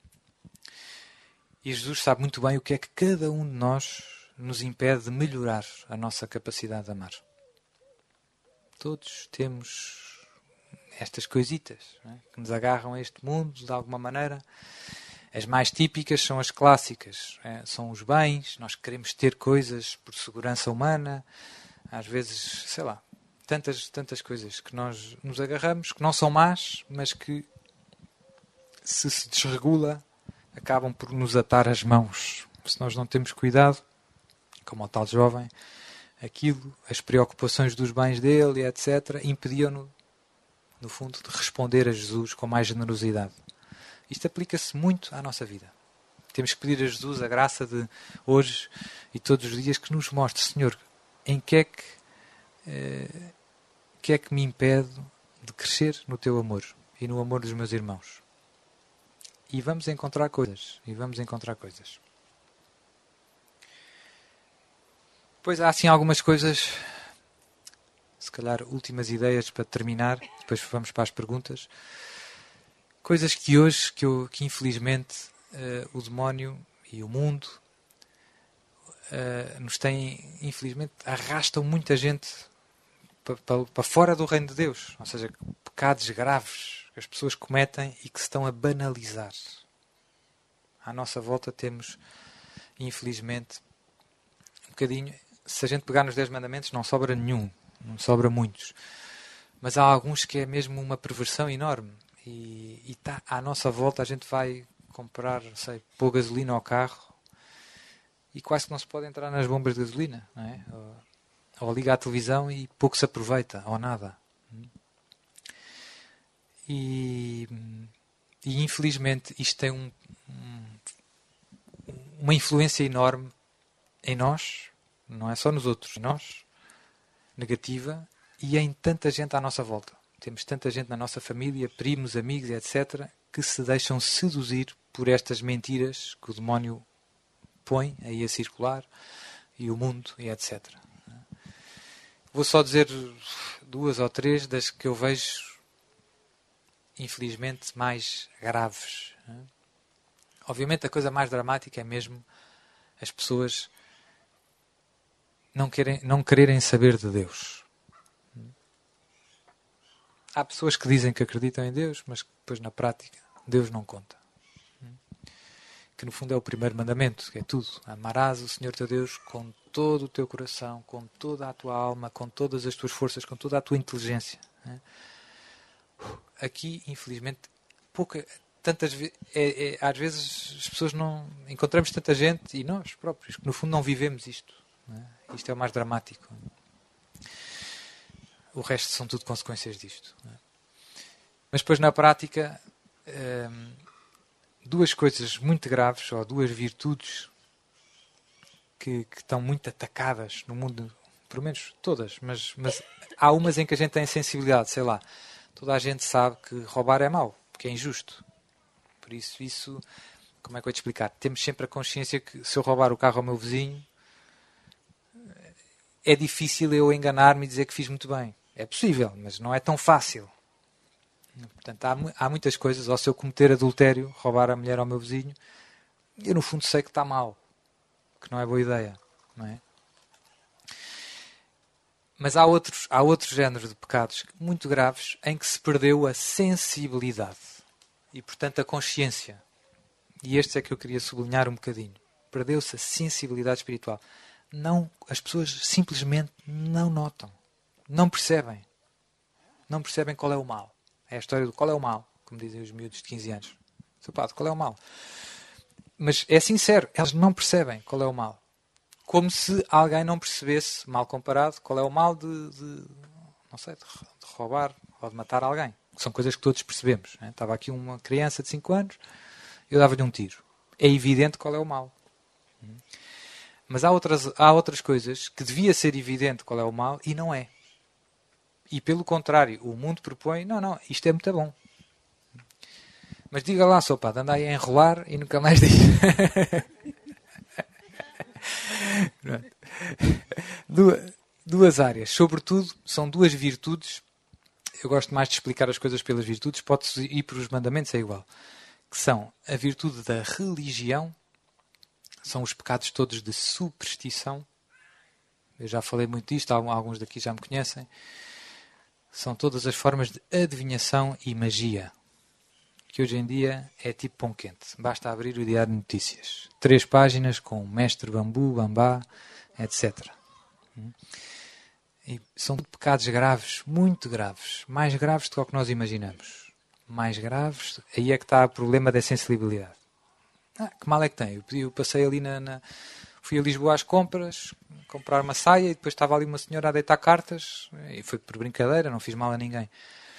E Jesus sabe muito bem o que é que cada um de nós nos impede de melhorar a nossa capacidade de amar. Todos temos estas coisitas, que nos agarram a este mundo de alguma maneira. As mais típicas são as clássicas. São os bens, nós queremos ter coisas por segurança humana. Às vezes, sei lá, tantas coisas que nós nos agarramos, que não são más, mas que se desregula, acabam por nos atar as mãos. Se nós não temos cuidado, como o tal jovem, as preocupações dos bens dele, etc., impediam-no, no fundo, de responder a Jesus com mais generosidade. Isto aplica-se muito à nossa vida. Temos que pedir a Jesus a graça de hoje e todos os dias que nos mostre, Senhor, em que é que me impede de crescer no teu amor e no amor dos meus irmãos. E vamos encontrar coisas. Pois há assim algumas coisas, se calhar últimas ideias para terminar, depois vamos para as perguntas. Coisas que hoje, que infelizmente o demónio e o mundo nos têm, infelizmente, arrastam muita gente para fora do reino de Deus. Ou seja, pecados graves que as pessoas cometem e que se estão a banalizar. À nossa volta temos, infelizmente, um bocadinho... Se a gente pegar nos 10 mandamentos, não sobra nenhum. Não sobra muitos. Mas há alguns que é mesmo uma perversão enorme. E tá, à nossa volta a gente vai comprar, não sei, pôr gasolina ao carro e quase que não se pode entrar nas bombas de gasolina, não é? Ou liga a televisão e pouco se aproveita, ou nada. E infelizmente isto tem uma influência enorme em nós, não é só nos outros, em nós, negativa, e em tanta gente à nossa volta. Temos tanta gente na nossa família, primos, amigos, etc., que se deixam seduzir por estas mentiras que o demónio põe aí a circular, e o mundo, e etc. Vou só dizer 2 ou 3 das que eu vejo, infelizmente, mais graves. Obviamente a coisa mais dramática é mesmo as pessoas não quererem saber de Deus. Há pessoas que dizem que acreditam em Deus, mas que depois na prática Deus não conta. Que no fundo é o primeiro mandamento, que é tudo. Amarás o Senhor teu Deus com todo o teu coração, com toda a tua alma, com todas as tuas forças, com toda a tua inteligência. Aqui, infelizmente, tantas vezes, às vezes as pessoas não... Encontramos tanta gente, e nós próprios, que no fundo não vivemos isto. Isto é o mais dramático. O resto são tudo consequências disto. Mas depois, na prática, 2 coisas muito graves, ou 2 virtudes que estão muito atacadas no mundo, pelo menos todas, mas há umas em que a gente tem sensibilidade, sei lá. Toda a gente sabe que roubar é mau, porque é injusto. Por isso, como é que eu vou te explicar? Temos sempre a consciência que se eu roubar o carro ao meu vizinho, é difícil eu enganar-me e dizer que fiz muito bem. É possível, mas não é tão fácil. Portanto, há muitas coisas. Ou se eu cometer adultério, roubar a mulher ao meu vizinho, eu no fundo sei que está mal, que não é boa ideia, não é? Mas há outros géneros de pecados muito graves em que se perdeu a sensibilidade e, portanto, a consciência. E este é que eu queria sublinhar um bocadinho. Perdeu-se a sensibilidade espiritual. As pessoas simplesmente não notam. Não percebem. Não percebem qual é o mal. É a história do qual é o mal, como dizem os miúdos de 15 anos. Seu padre, qual é o mal? Mas é sincero, elas não percebem qual é o mal. Como se alguém não percebesse, mal comparado, qual é o mal de roubar ou de matar alguém. São coisas que todos percebemos. Né? Estava aqui uma criança de 5 anos, eu dava-lhe um tiro. É evidente qual é o mal. Mas há outras coisas que devia ser evidente qual é o mal e não é. E pelo contrário, o mundo propõe, não, isto é muito bom. Mas diga lá, seu padre, anda aí a enrolar e nunca mais diz. Duas áreas. Sobretudo, são 2 virtudes. Eu gosto mais de explicar as coisas pelas virtudes. Pode-se ir para os mandamentos, é igual. Que são a virtude da religião. São os pecados todos de superstição. Eu já falei muito disto, alguns daqui já me conhecem. São todas as formas de adivinhação e magia. Que hoje em dia é tipo pão quente. Basta abrir o Diário de Notícias. 3 páginas com mestre bambu, bambá, etc. E são pecados graves, muito graves. Mais graves do que o que nós imaginamos. Mais graves, aí é que está o problema da sensibilidade. Que mal é que tem? Eu passei ali fui a Lisboa às compras, comprar uma saia e depois estava ali uma senhora a deitar cartas e foi por brincadeira, não fiz mal a ninguém.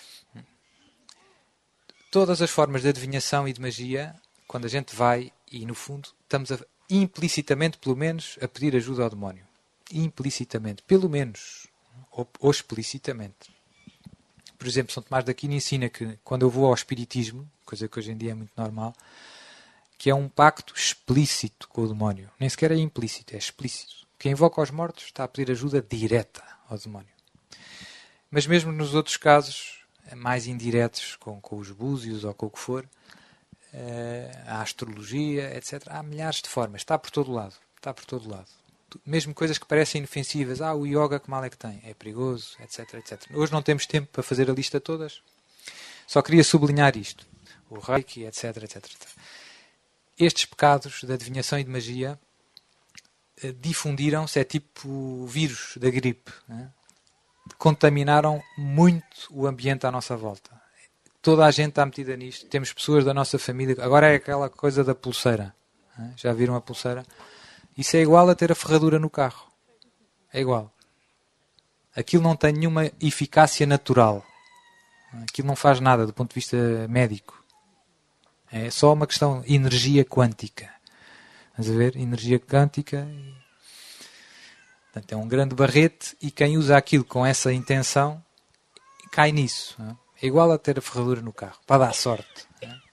Todas as formas de adivinhação e de magia, quando a gente vai e no fundo estamos implicitamente, pelo menos, a pedir ajuda ao demónio. Implicitamente, pelo menos, ou explicitamente. por exemplo, São Tomás de Aquino ensina que quando eu vou ao espiritismo, coisa que hoje em dia é muito normal, que é um pacto explícito com o demónio. Nem sequer é implícito, é explícito. Quem invoca os mortos está a pedir ajuda direta ao demónio. Mas mesmo nos outros casos, mais indiretos, com os búzios ou com o que for, a astrologia, etc. Há milhares de formas. Está por todo lado. Está por todo lado. Mesmo coisas que parecem inofensivas. O yoga, que mal é que tem? É perigoso, etc, etc. Hoje não temos tempo para fazer a lista todas. Só queria sublinhar isto. O reiki, etc, etc, etc. Estes pecados de adivinhação e de magia difundiram-se, é tipo vírus da gripe. Né? Contaminaram muito o ambiente à nossa volta. Toda a gente está metida nisto. Temos pessoas da nossa família. Agora é aquela coisa da pulseira. Né? Já viram a pulseira? Isso é igual a ter a ferradura no carro. É igual. Aquilo não tem nenhuma eficácia natural. Aquilo não faz nada do ponto de vista médico. É só uma questão de energia quântica. Estás a ver? Energia quântica. Portanto, é um grande barrete e quem usa aquilo com essa intenção cai nisso. É igual a ter a ferradura no carro. Para dar sorte.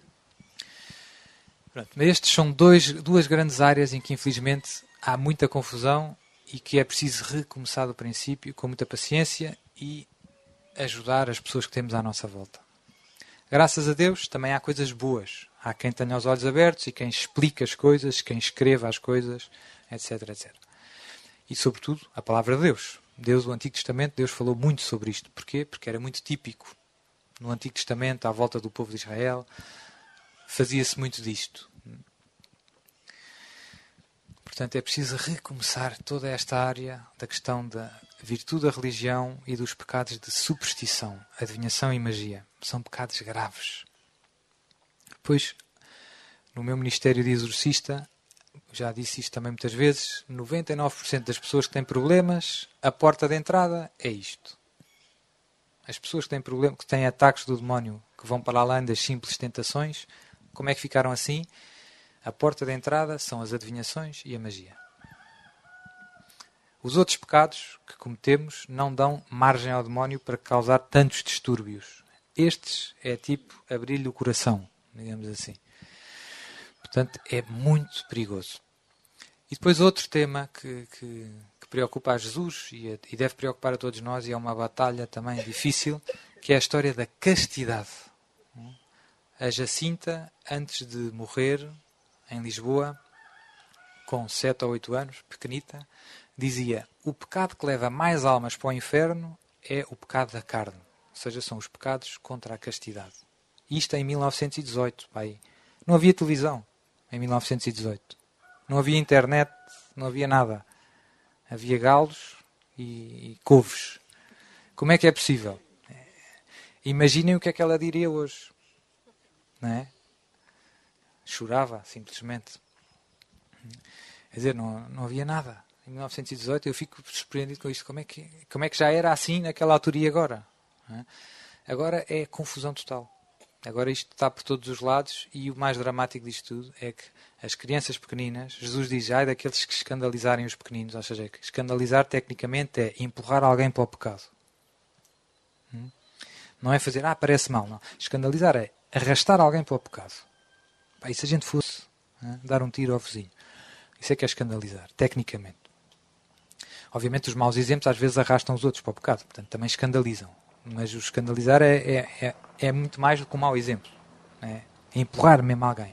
Pronto, mas estes são duas grandes áreas em que, infelizmente, há muita confusão e que é preciso recomeçar do princípio com muita paciência e ajudar as pessoas que temos à nossa volta. Graças a Deus, também há coisas boas. Há quem tenha os olhos abertos e quem explique as coisas, quem escreva as coisas, etc, etc. E, sobretudo, a palavra de Deus. Deus, o Antigo Testamento, Deus falou muito sobre isto. Porquê? Porque era muito típico. No Antigo Testamento, à volta do povo de Israel, fazia-se muito disto. Portanto, é preciso recomeçar toda esta área da questão da virtude da religião e dos pecados de superstição, adivinhação e magia. São pecados graves. Depois, no meu ministério de exorcista, já disse isto também muitas vezes, 99% das pessoas que têm problemas, a porta de entrada é isto. As pessoas que têm problemas, que têm ataques do demónio, que vão para além das simples tentações, como é que ficaram assim? A porta de entrada são as adivinhações e a magia. Os outros pecados que cometemos não dão margem ao demónio para causar tantos distúrbios. Estes é tipo abrir-lhe o coração, digamos assim. Portanto, é muito perigoso. E depois outro tema que preocupa a Jesus e deve preocupar a todos nós, e é uma batalha também difícil, que é a história da castidade. A Jacinta, antes de morrer, em Lisboa, com 7 ou 8 anos, pequenita, dizia: o pecado que leva mais almas para o inferno é o pecado da carne. Ou seja, são os pecados contra a castidade. Isto em 1918, pai. Não havia televisão em 1918. Não havia internet, não havia nada. Havia galos e couves. Como é que é possível? Imaginem o que é que ela diria hoje. Não é? Chorava, simplesmente. Quer dizer, não havia nada. Em 1918 eu fico surpreendido com isto. Como é que já era assim naquela altura e agora? Não é? Agora é confusão total. Agora isto está por todos os lados e o mais dramático disto tudo é que as crianças pequeninas, Jesus diz, ai daqueles que escandalizarem os pequeninos, ou seja, que escandalizar tecnicamente é empurrar alguém para o pecado. Não é fazer, parece mal, não. Escandalizar é arrastar alguém para o pecado. E se a gente fosse dar um tiro ao vizinho? Isso é que é escandalizar, tecnicamente. Obviamente os maus exemplos às vezes arrastam os outros para o pecado, portanto também escandalizam. Mas o escandalizar é muito mais do que um mau exemplo. É empurrar mesmo alguém.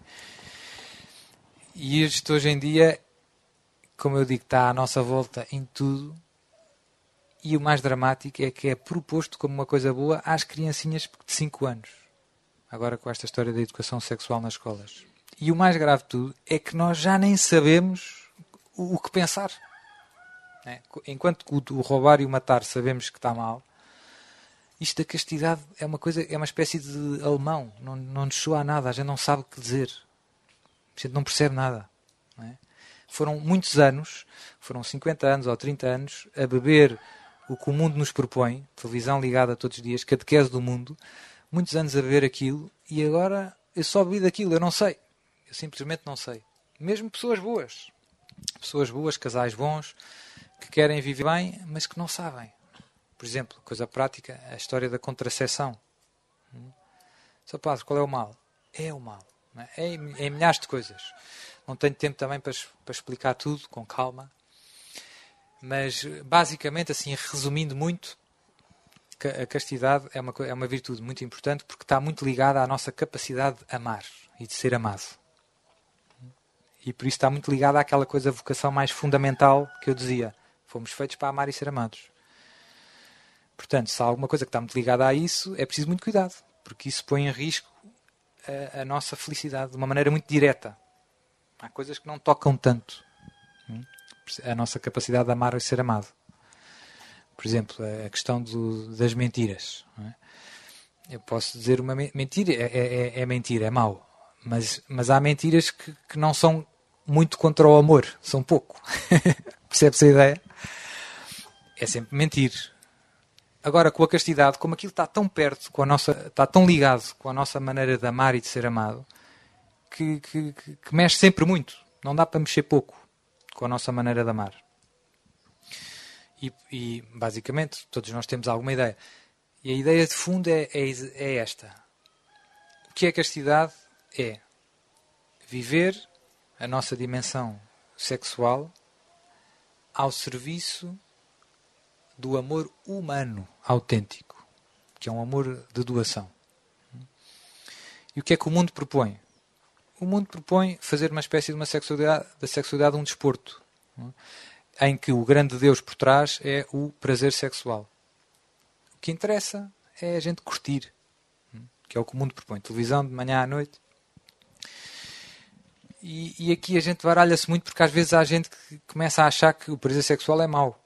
E isto hoje em dia, como eu digo, está à nossa volta em tudo. E o mais dramático é que é proposto como uma coisa boa às criancinhas de 5 anos. Agora com esta história da educação sexual nas escolas. E o mais grave de tudo é que nós já nem sabemos o que pensar. Enquanto o roubar e o matar sabemos que está mal, isto da castidade é uma espécie de alemão. Não nos soa a nada, a gente não sabe o que dizer. A gente não percebe nada. Não é? Foram muitos anos, foram 50 anos ou 30 anos, a beber o que o mundo nos propõe, televisão ligada todos os dias, catequese do mundo, muitos anos a beber aquilo, e agora eu só bebi daquilo, eu não sei. Eu simplesmente não sei. Mesmo pessoas boas, casais bons, que querem viver bem, mas que não sabem. Por exemplo, coisa prática, a história da contracepção. Sr. Padre, qual é o mal? É o mal. Não é? É em milhares de coisas. Não tenho tempo também para explicar tudo, com calma. Mas, basicamente, assim, resumindo muito, a castidade é uma virtude muito importante porque está muito ligada à nossa capacidade de amar e de ser amado. E por isso está muito ligada àquela coisa, a vocação mais fundamental que eu dizia. Fomos feitos para amar e ser amados. Portanto, se há alguma coisa que está muito ligada a isso, é preciso muito cuidado, porque isso põe em risco a nossa felicidade de uma maneira muito direta. Há coisas que não tocam tanto a nossa capacidade de amar e ser amado. Por exemplo, a questão das mentiras. Não é? Eu posso dizer uma mentira, é mentira, é mau. Mas há mentiras que não são muito contra o amor, são pouco. Percebe-se a ideia? É sempre mentir. Agora, com a castidade, como aquilo está tão perto, está tão ligado com a nossa maneira de amar e de ser amado, que mexe sempre muito. Não dá para mexer pouco com a nossa maneira de amar. E basicamente, todos nós temos alguma ideia. E a ideia de fundo é esta. O que é castidade? É viver a nossa dimensão sexual ao serviço do amor humano autêntico, que é um amor de doação. E o que é que o mundo propõe? O mundo propõe fazer uma espécie de uma sexualidade um desporto, em que o grande Deus por trás é o prazer sexual. O que interessa é a gente curtir, que é o que o mundo propõe. Televisão de manhã à noite. E aqui a gente baralha-se muito porque às vezes há gente que começa a achar que o prazer sexual é mau.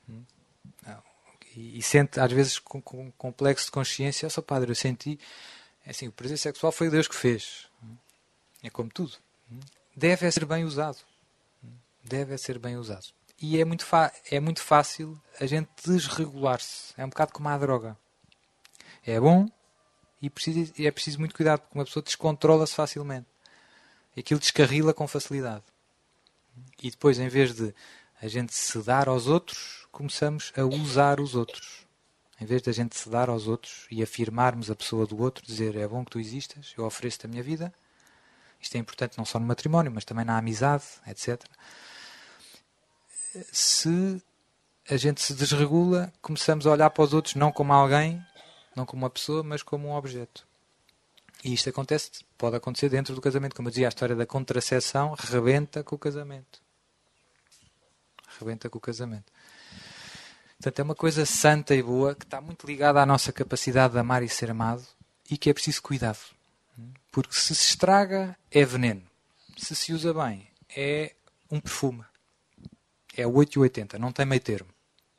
E sente às vezes com complexo de consciência, só padre, eu senti, assim, o prazer sexual foi Deus que fez. É como tudo. Deve ser bem usado. Deve ser bem usado. E é muito fácil a gente desregular-se. É um bocado como a droga. É bom e é preciso muito cuidado, porque uma pessoa descontrola-se facilmente. Aquilo descarrila com facilidade. E depois, em vez de a gente se dar aos outros, começamos a usar os outros. Em vez de a gente se dar aos outros e afirmarmos a pessoa do outro, dizer é bom que tu existas, eu ofereço-te a minha vida. Isto é importante não só no matrimónio, mas também na amizade, etc. Se a gente se desregula, começamos a olhar para os outros não como alguém, não como uma pessoa, mas como um objeto. E isto pode acontecer dentro do casamento. Como eu dizia, a história da contracepção rebenta com o casamento. Rebenta com o casamento. Portanto, é uma coisa santa e boa que está muito ligada à nossa capacidade de amar e ser amado e que é preciso cuidado. Porque se estraga, é veneno. Se usa bem, é um perfume. É o 880, não tem meio termo.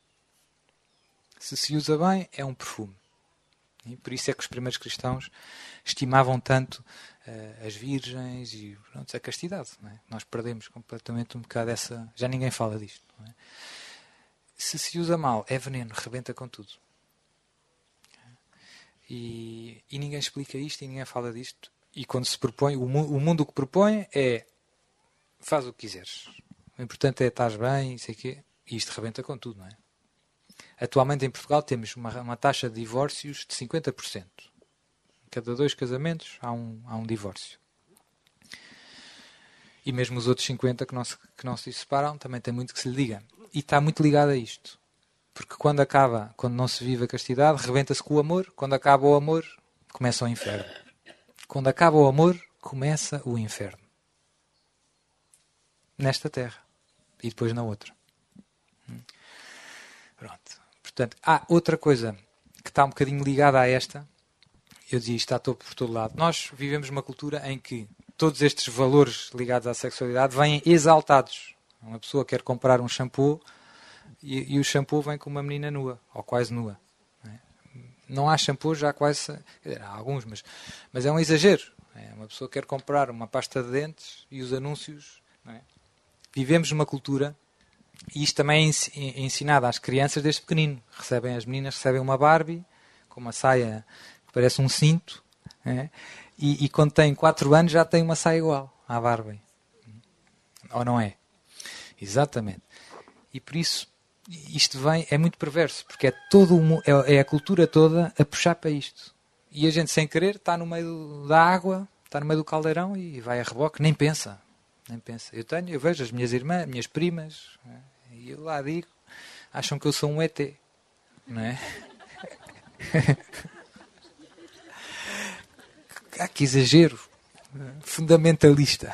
Se usa bem, é um perfume. E por isso é que os primeiros cristãos estimavam tanto as virgens e pronto, a castidade. Não é? Nós perdemos completamente um bocado essa... Já ninguém fala disto. Não é? Se usa mal, é veneno, rebenta com tudo. E ninguém explica isto e ninguém fala disto. E quando se propõe, o mundo o que propõe é faz o que quiseres. O importante é estás bem, sei quê. E isto rebenta com tudo, não é? Atualmente em Portugal temos uma taxa de divórcios de 50%. Cada 2 casamentos há um divórcio. E mesmo os outros 50% que não se separam, também tem muito que se lhe diga. E está muito ligado a isto. Porque quando não se vive a castidade, rebenta-se com o amor. Quando acaba o amor, começa o inferno. Quando acaba o amor, começa o inferno. Nesta terra. E depois na outra. Pronto. Portanto, há outra coisa que está um bocadinho ligada a esta. Eu dizia, isto está todo por todo lado. Nós vivemos uma cultura em que todos estes valores ligados à sexualidade vêm exaltados. Uma pessoa quer comprar um shampoo e o shampoo vem com uma menina nua, ou quase nua. Não há shampoo já quase... Há alguns, mas é um exagero. Uma pessoa quer comprar uma pasta de dentes e os anúncios... Não é? Vivemos numa cultura, e isto também é ensinado às crianças desde pequenino. As meninas recebem uma Barbie com uma saia que parece um cinto, e quando têm 4 anos já têm uma saia igual à Barbie. Ou não é? Exatamente. E por isso, isto é muito perverso, porque é a cultura toda a puxar para isto. E a gente, sem querer, está no meio da água, está no meio do caldeirão e vai a reboque, nem pensa. Nem pensa. Eu vejo as minhas irmãs, minhas primas, né? E eu lá digo, acham que eu sou um ET, não é? Que exagero fundamentalista.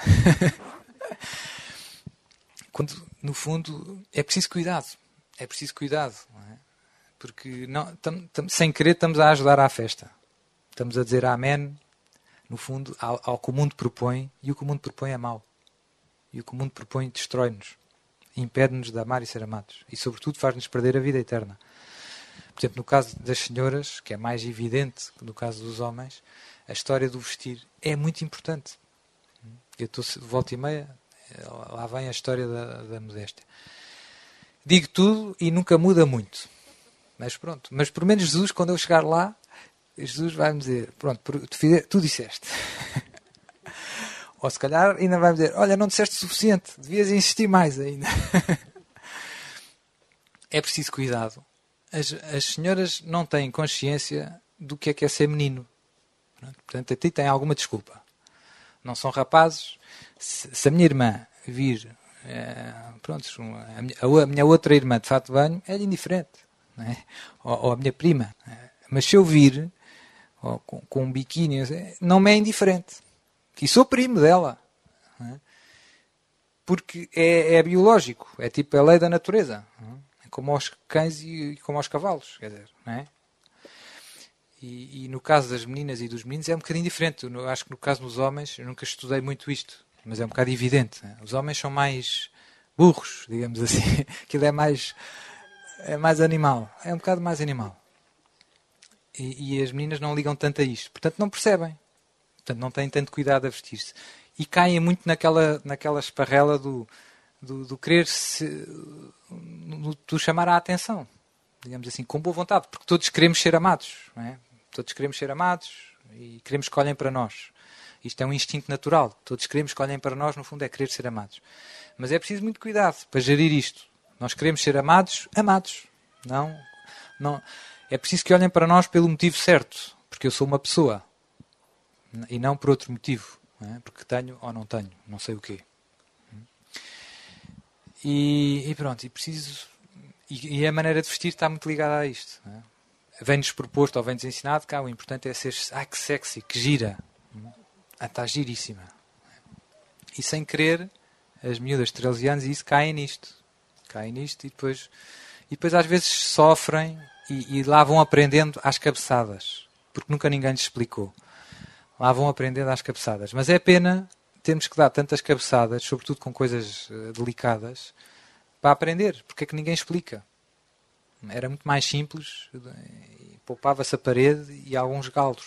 Quando, no fundo, é preciso cuidado. É preciso cuidado, não é? Porque sem querer estamos a ajudar à festa. Estamos a dizer amém, no fundo, ao que o mundo propõe, e o que o mundo propõe é mau. E o que o mundo propõe destrói-nos, impede-nos de amar e ser amados. E, sobretudo, faz-nos perder a vida eterna. Por exemplo, no caso das senhoras, que é mais evidente que no caso dos homens, a história do vestir é muito importante. Eu estou de volta e meia, lá vem a história da modéstia. Digo tudo e nunca muda muito. Mas pronto. Mas por menos Jesus, quando eu chegar lá, Jesus vai-me dizer, pronto, tu disseste. Ou se calhar ainda vai-me dizer, olha, não disseste o suficiente, devias insistir mais ainda. É preciso cuidado. As senhoras não têm consciência do que é ser menino. Portanto, a ti tem alguma desculpa. Não são rapazes. Se a minha irmã vir, pronto, a minha outra irmã de fato de banho, é indiferente. Não é? Ou a minha prima. Mas se eu vir com um biquíni, não me é indiferente. E sou primo dela. Não é? Porque é biológico. É tipo a lei da natureza. Não é? Como aos cães e como aos cavalos, quer dizer, não é? E no caso das meninas e dos meninos é um bocadinho diferente. Eu acho que no caso dos homens, eu nunca estudei muito isto, mas é um bocado evidente. Né? Os homens são mais burros, digamos assim. Aquilo é mais animal. É um bocado mais animal. E as meninas não ligam tanto a isto. Portanto, não percebem. Portanto, não têm tanto cuidado a vestir-se. E caem muito naquela esparrela do querer do chamar a atenção, digamos assim, com boa vontade, porque todos queremos ser amados, não é? Todos queremos ser amados e queremos que olhem para nós. Isto é um instinto natural. Todos queremos que olhem para nós, no fundo é querer ser amados. Mas é preciso muito cuidado para gerir isto. Nós queremos ser amados. Não. É preciso que olhem para nós pelo motivo certo, porque eu sou uma pessoa e não por outro motivo, não é? Porque tenho ou não tenho, não sei o quê. E pronto, e preciso. E a maneira de vestir está muito ligada a isto. Não é? Vem-nos proposto ou vem-nos ensinado que o importante é ser. Que sexy, que gira. Está giríssima. E sem querer, as miúdas de 13 anos e isso caem nisto. E depois às vezes sofrem e lá vão aprendendo às cabeçadas. Porque nunca ninguém lhes explicou. Lá vão aprendendo às cabeçadas. Mas é pena termos que dar tantas cabeçadas, sobretudo com coisas delicadas, para aprender. Porque é que ninguém explica? Era muito mais simples, poupava-se a parede e alguns galos.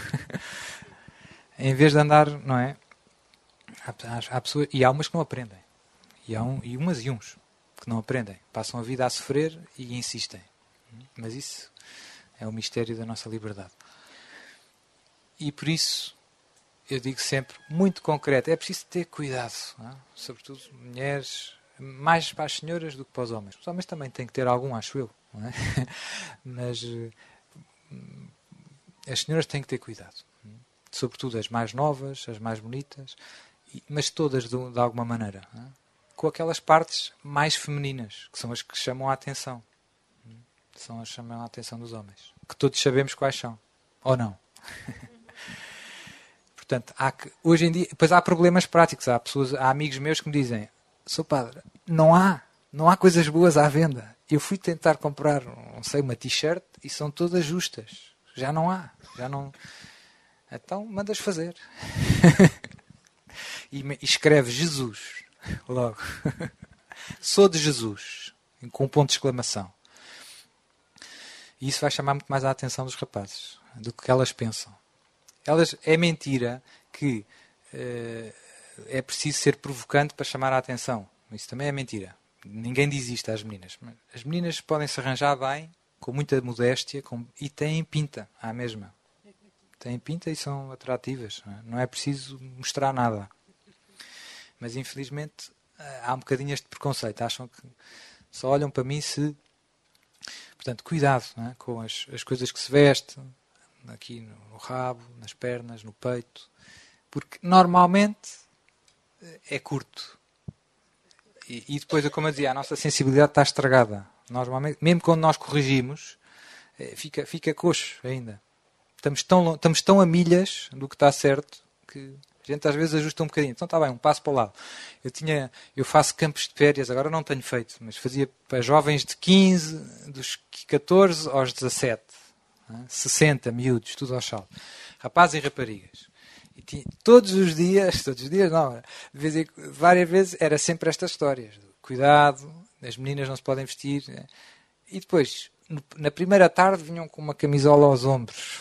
Em vez de andar, não é? Há pessoas, e há umas que não aprendem. E umas e uns que não aprendem. Passam a vida a sofrer e insistem. Mas isso é o mistério da nossa liberdade. E por isso eu digo sempre, muito concreto, é preciso ter cuidado, não é? Sobretudo mulheres, mais para as senhoras do que para os homens. Os homens também têm que ter algum, acho eu, não é? Mas as senhoras têm que ter cuidado. Sobretudo as mais novas, as mais bonitas, mas todas de alguma maneira, não é? Com aquelas partes mais femininas, que são as que chamam a atenção. São as que chamam a atenção dos homens. Que todos sabemos quais são. Ou não? Portanto, hoje em dia, depois há problemas práticos. Há amigos meus que me dizem, sou padre, não há coisas boas à venda. Eu fui tentar comprar, não sei, uma t-shirt e são todas justas. Já não há. Então, mandas fazer. E escreve Jesus logo. Sou de Jesus, com um ponto de exclamação. E isso vai chamar muito mais a atenção dos rapazes do que elas pensam. É mentira que é preciso ser provocante para chamar a atenção. Isso também é mentira. Ninguém diz isto às meninas. As meninas podem se arranjar bem, com muita modéstia, e têm pinta à mesma. Têm pinta e são atrativas. Não é preciso mostrar nada. Mas infelizmente há um bocadinho este preconceito. Acham que Só olham para mim se... Portanto, cuidado, não é? Com as coisas que se veste, aqui no rabo, nas pernas, no peito, porque normalmente é curto. E depois, como eu dizia, a nossa sensibilidade está estragada. Normalmente, mesmo quando nós corrigimos, fica coxo ainda. Estamos tão a milhas do que está certo que a gente às vezes ajusta um bocadinho. Então está bem, um passo para o lado. Eu faço campos de férias, agora não tenho feito, mas fazia para jovens de 15, dos 14 aos 17, 60 miúdos, tudo ao salto. Rapazes e raparigas. E todos os dias não, várias vezes era sempre estas histórias. Cuidado, as meninas não se podem vestir. E depois, na primeira tarde, vinham com uma camisola aos ombros.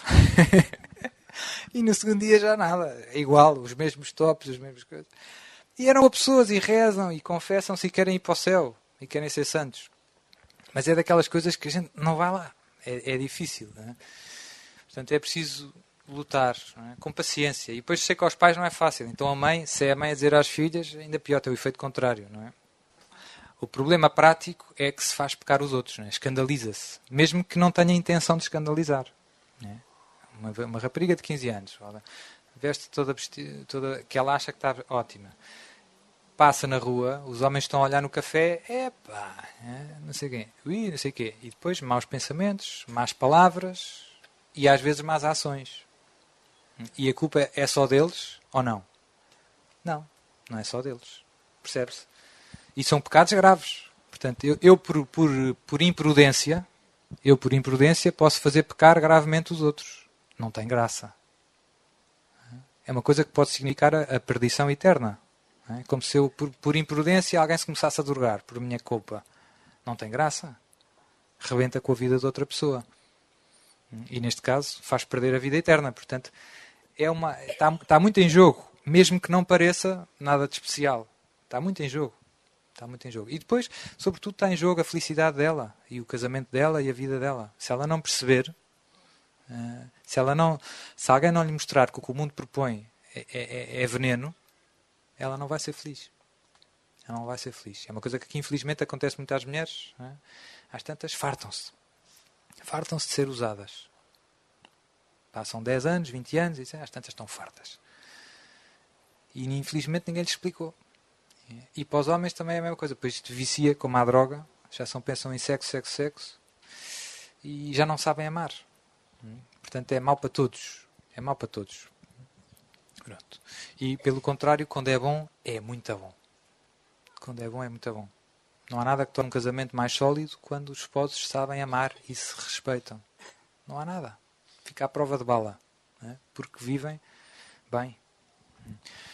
E no segundo dia já nada. É igual, os mesmos tops, as mesmas coisas. E eram pessoas e rezam e confessam-se e querem ir para o céu. E querem ser santos. Mas é daquelas coisas que a gente não vai lá. É difícil. Não é? Portanto, é preciso lutar, não é? Com paciência. E depois sei que aos pais não é fácil. Então se é a mãe a dizer às filhas, ainda pior, tem o efeito contrário. Não é? O problema prático é que se faz pecar os outros. Não é? Escandaliza-se. Mesmo que não tenha intenção de escandalizar. Não é? Uma rapariga de 15 anos, veste toda que ela acha que está ótima. Passa na rua, os homens estão a olhar no café, não sei quê, não sei quê. E depois maus pensamentos, más palavras e às vezes más ações. E a culpa é só deles ou não? Não é só deles. Percebe-se? E são pecados graves. Portanto, eu por imprudência, posso fazer pecar gravemente os outros. Não tem graça. É uma coisa que pode significar a perdição eterna. É? Como se eu, por imprudência, alguém se começasse a drogar por minha culpa. Não tem graça. Rebenta com a vida de outra pessoa. E neste caso, faz perder a vida eterna. Portanto, está muito em jogo. Mesmo que não pareça nada de especial. Está muito em jogo. Está muito em jogo. E depois, sobretudo, está em jogo a felicidade dela. E o casamento dela e a vida dela. Se ela não perceber... Se alguém não lhe mostrar que o que o mundo propõe é veneno, ela não vai ser feliz. Ela não vai ser feliz. É uma coisa que aqui, infelizmente, acontece muito às mulheres. Não é? Às tantas, fartam-se. Fartam-se de ser usadas. Passam 10 anos, 20 anos e às tantas estão fartas. E, infelizmente, ninguém lhes explicou. E para os homens também é a mesma coisa. Depois isto vicia, como a droga. Já pensam em sexo. E já não sabem amar. Portanto, é mau para todos. É mau para todos. Pronto. E, pelo contrário, quando é bom, é muito bom. Quando é bom, é muito bom. Não há nada que torne um casamento mais sólido quando os esposos sabem amar e se respeitam. Não há nada. Fica à prova de bala. Não é? Porque vivem bem.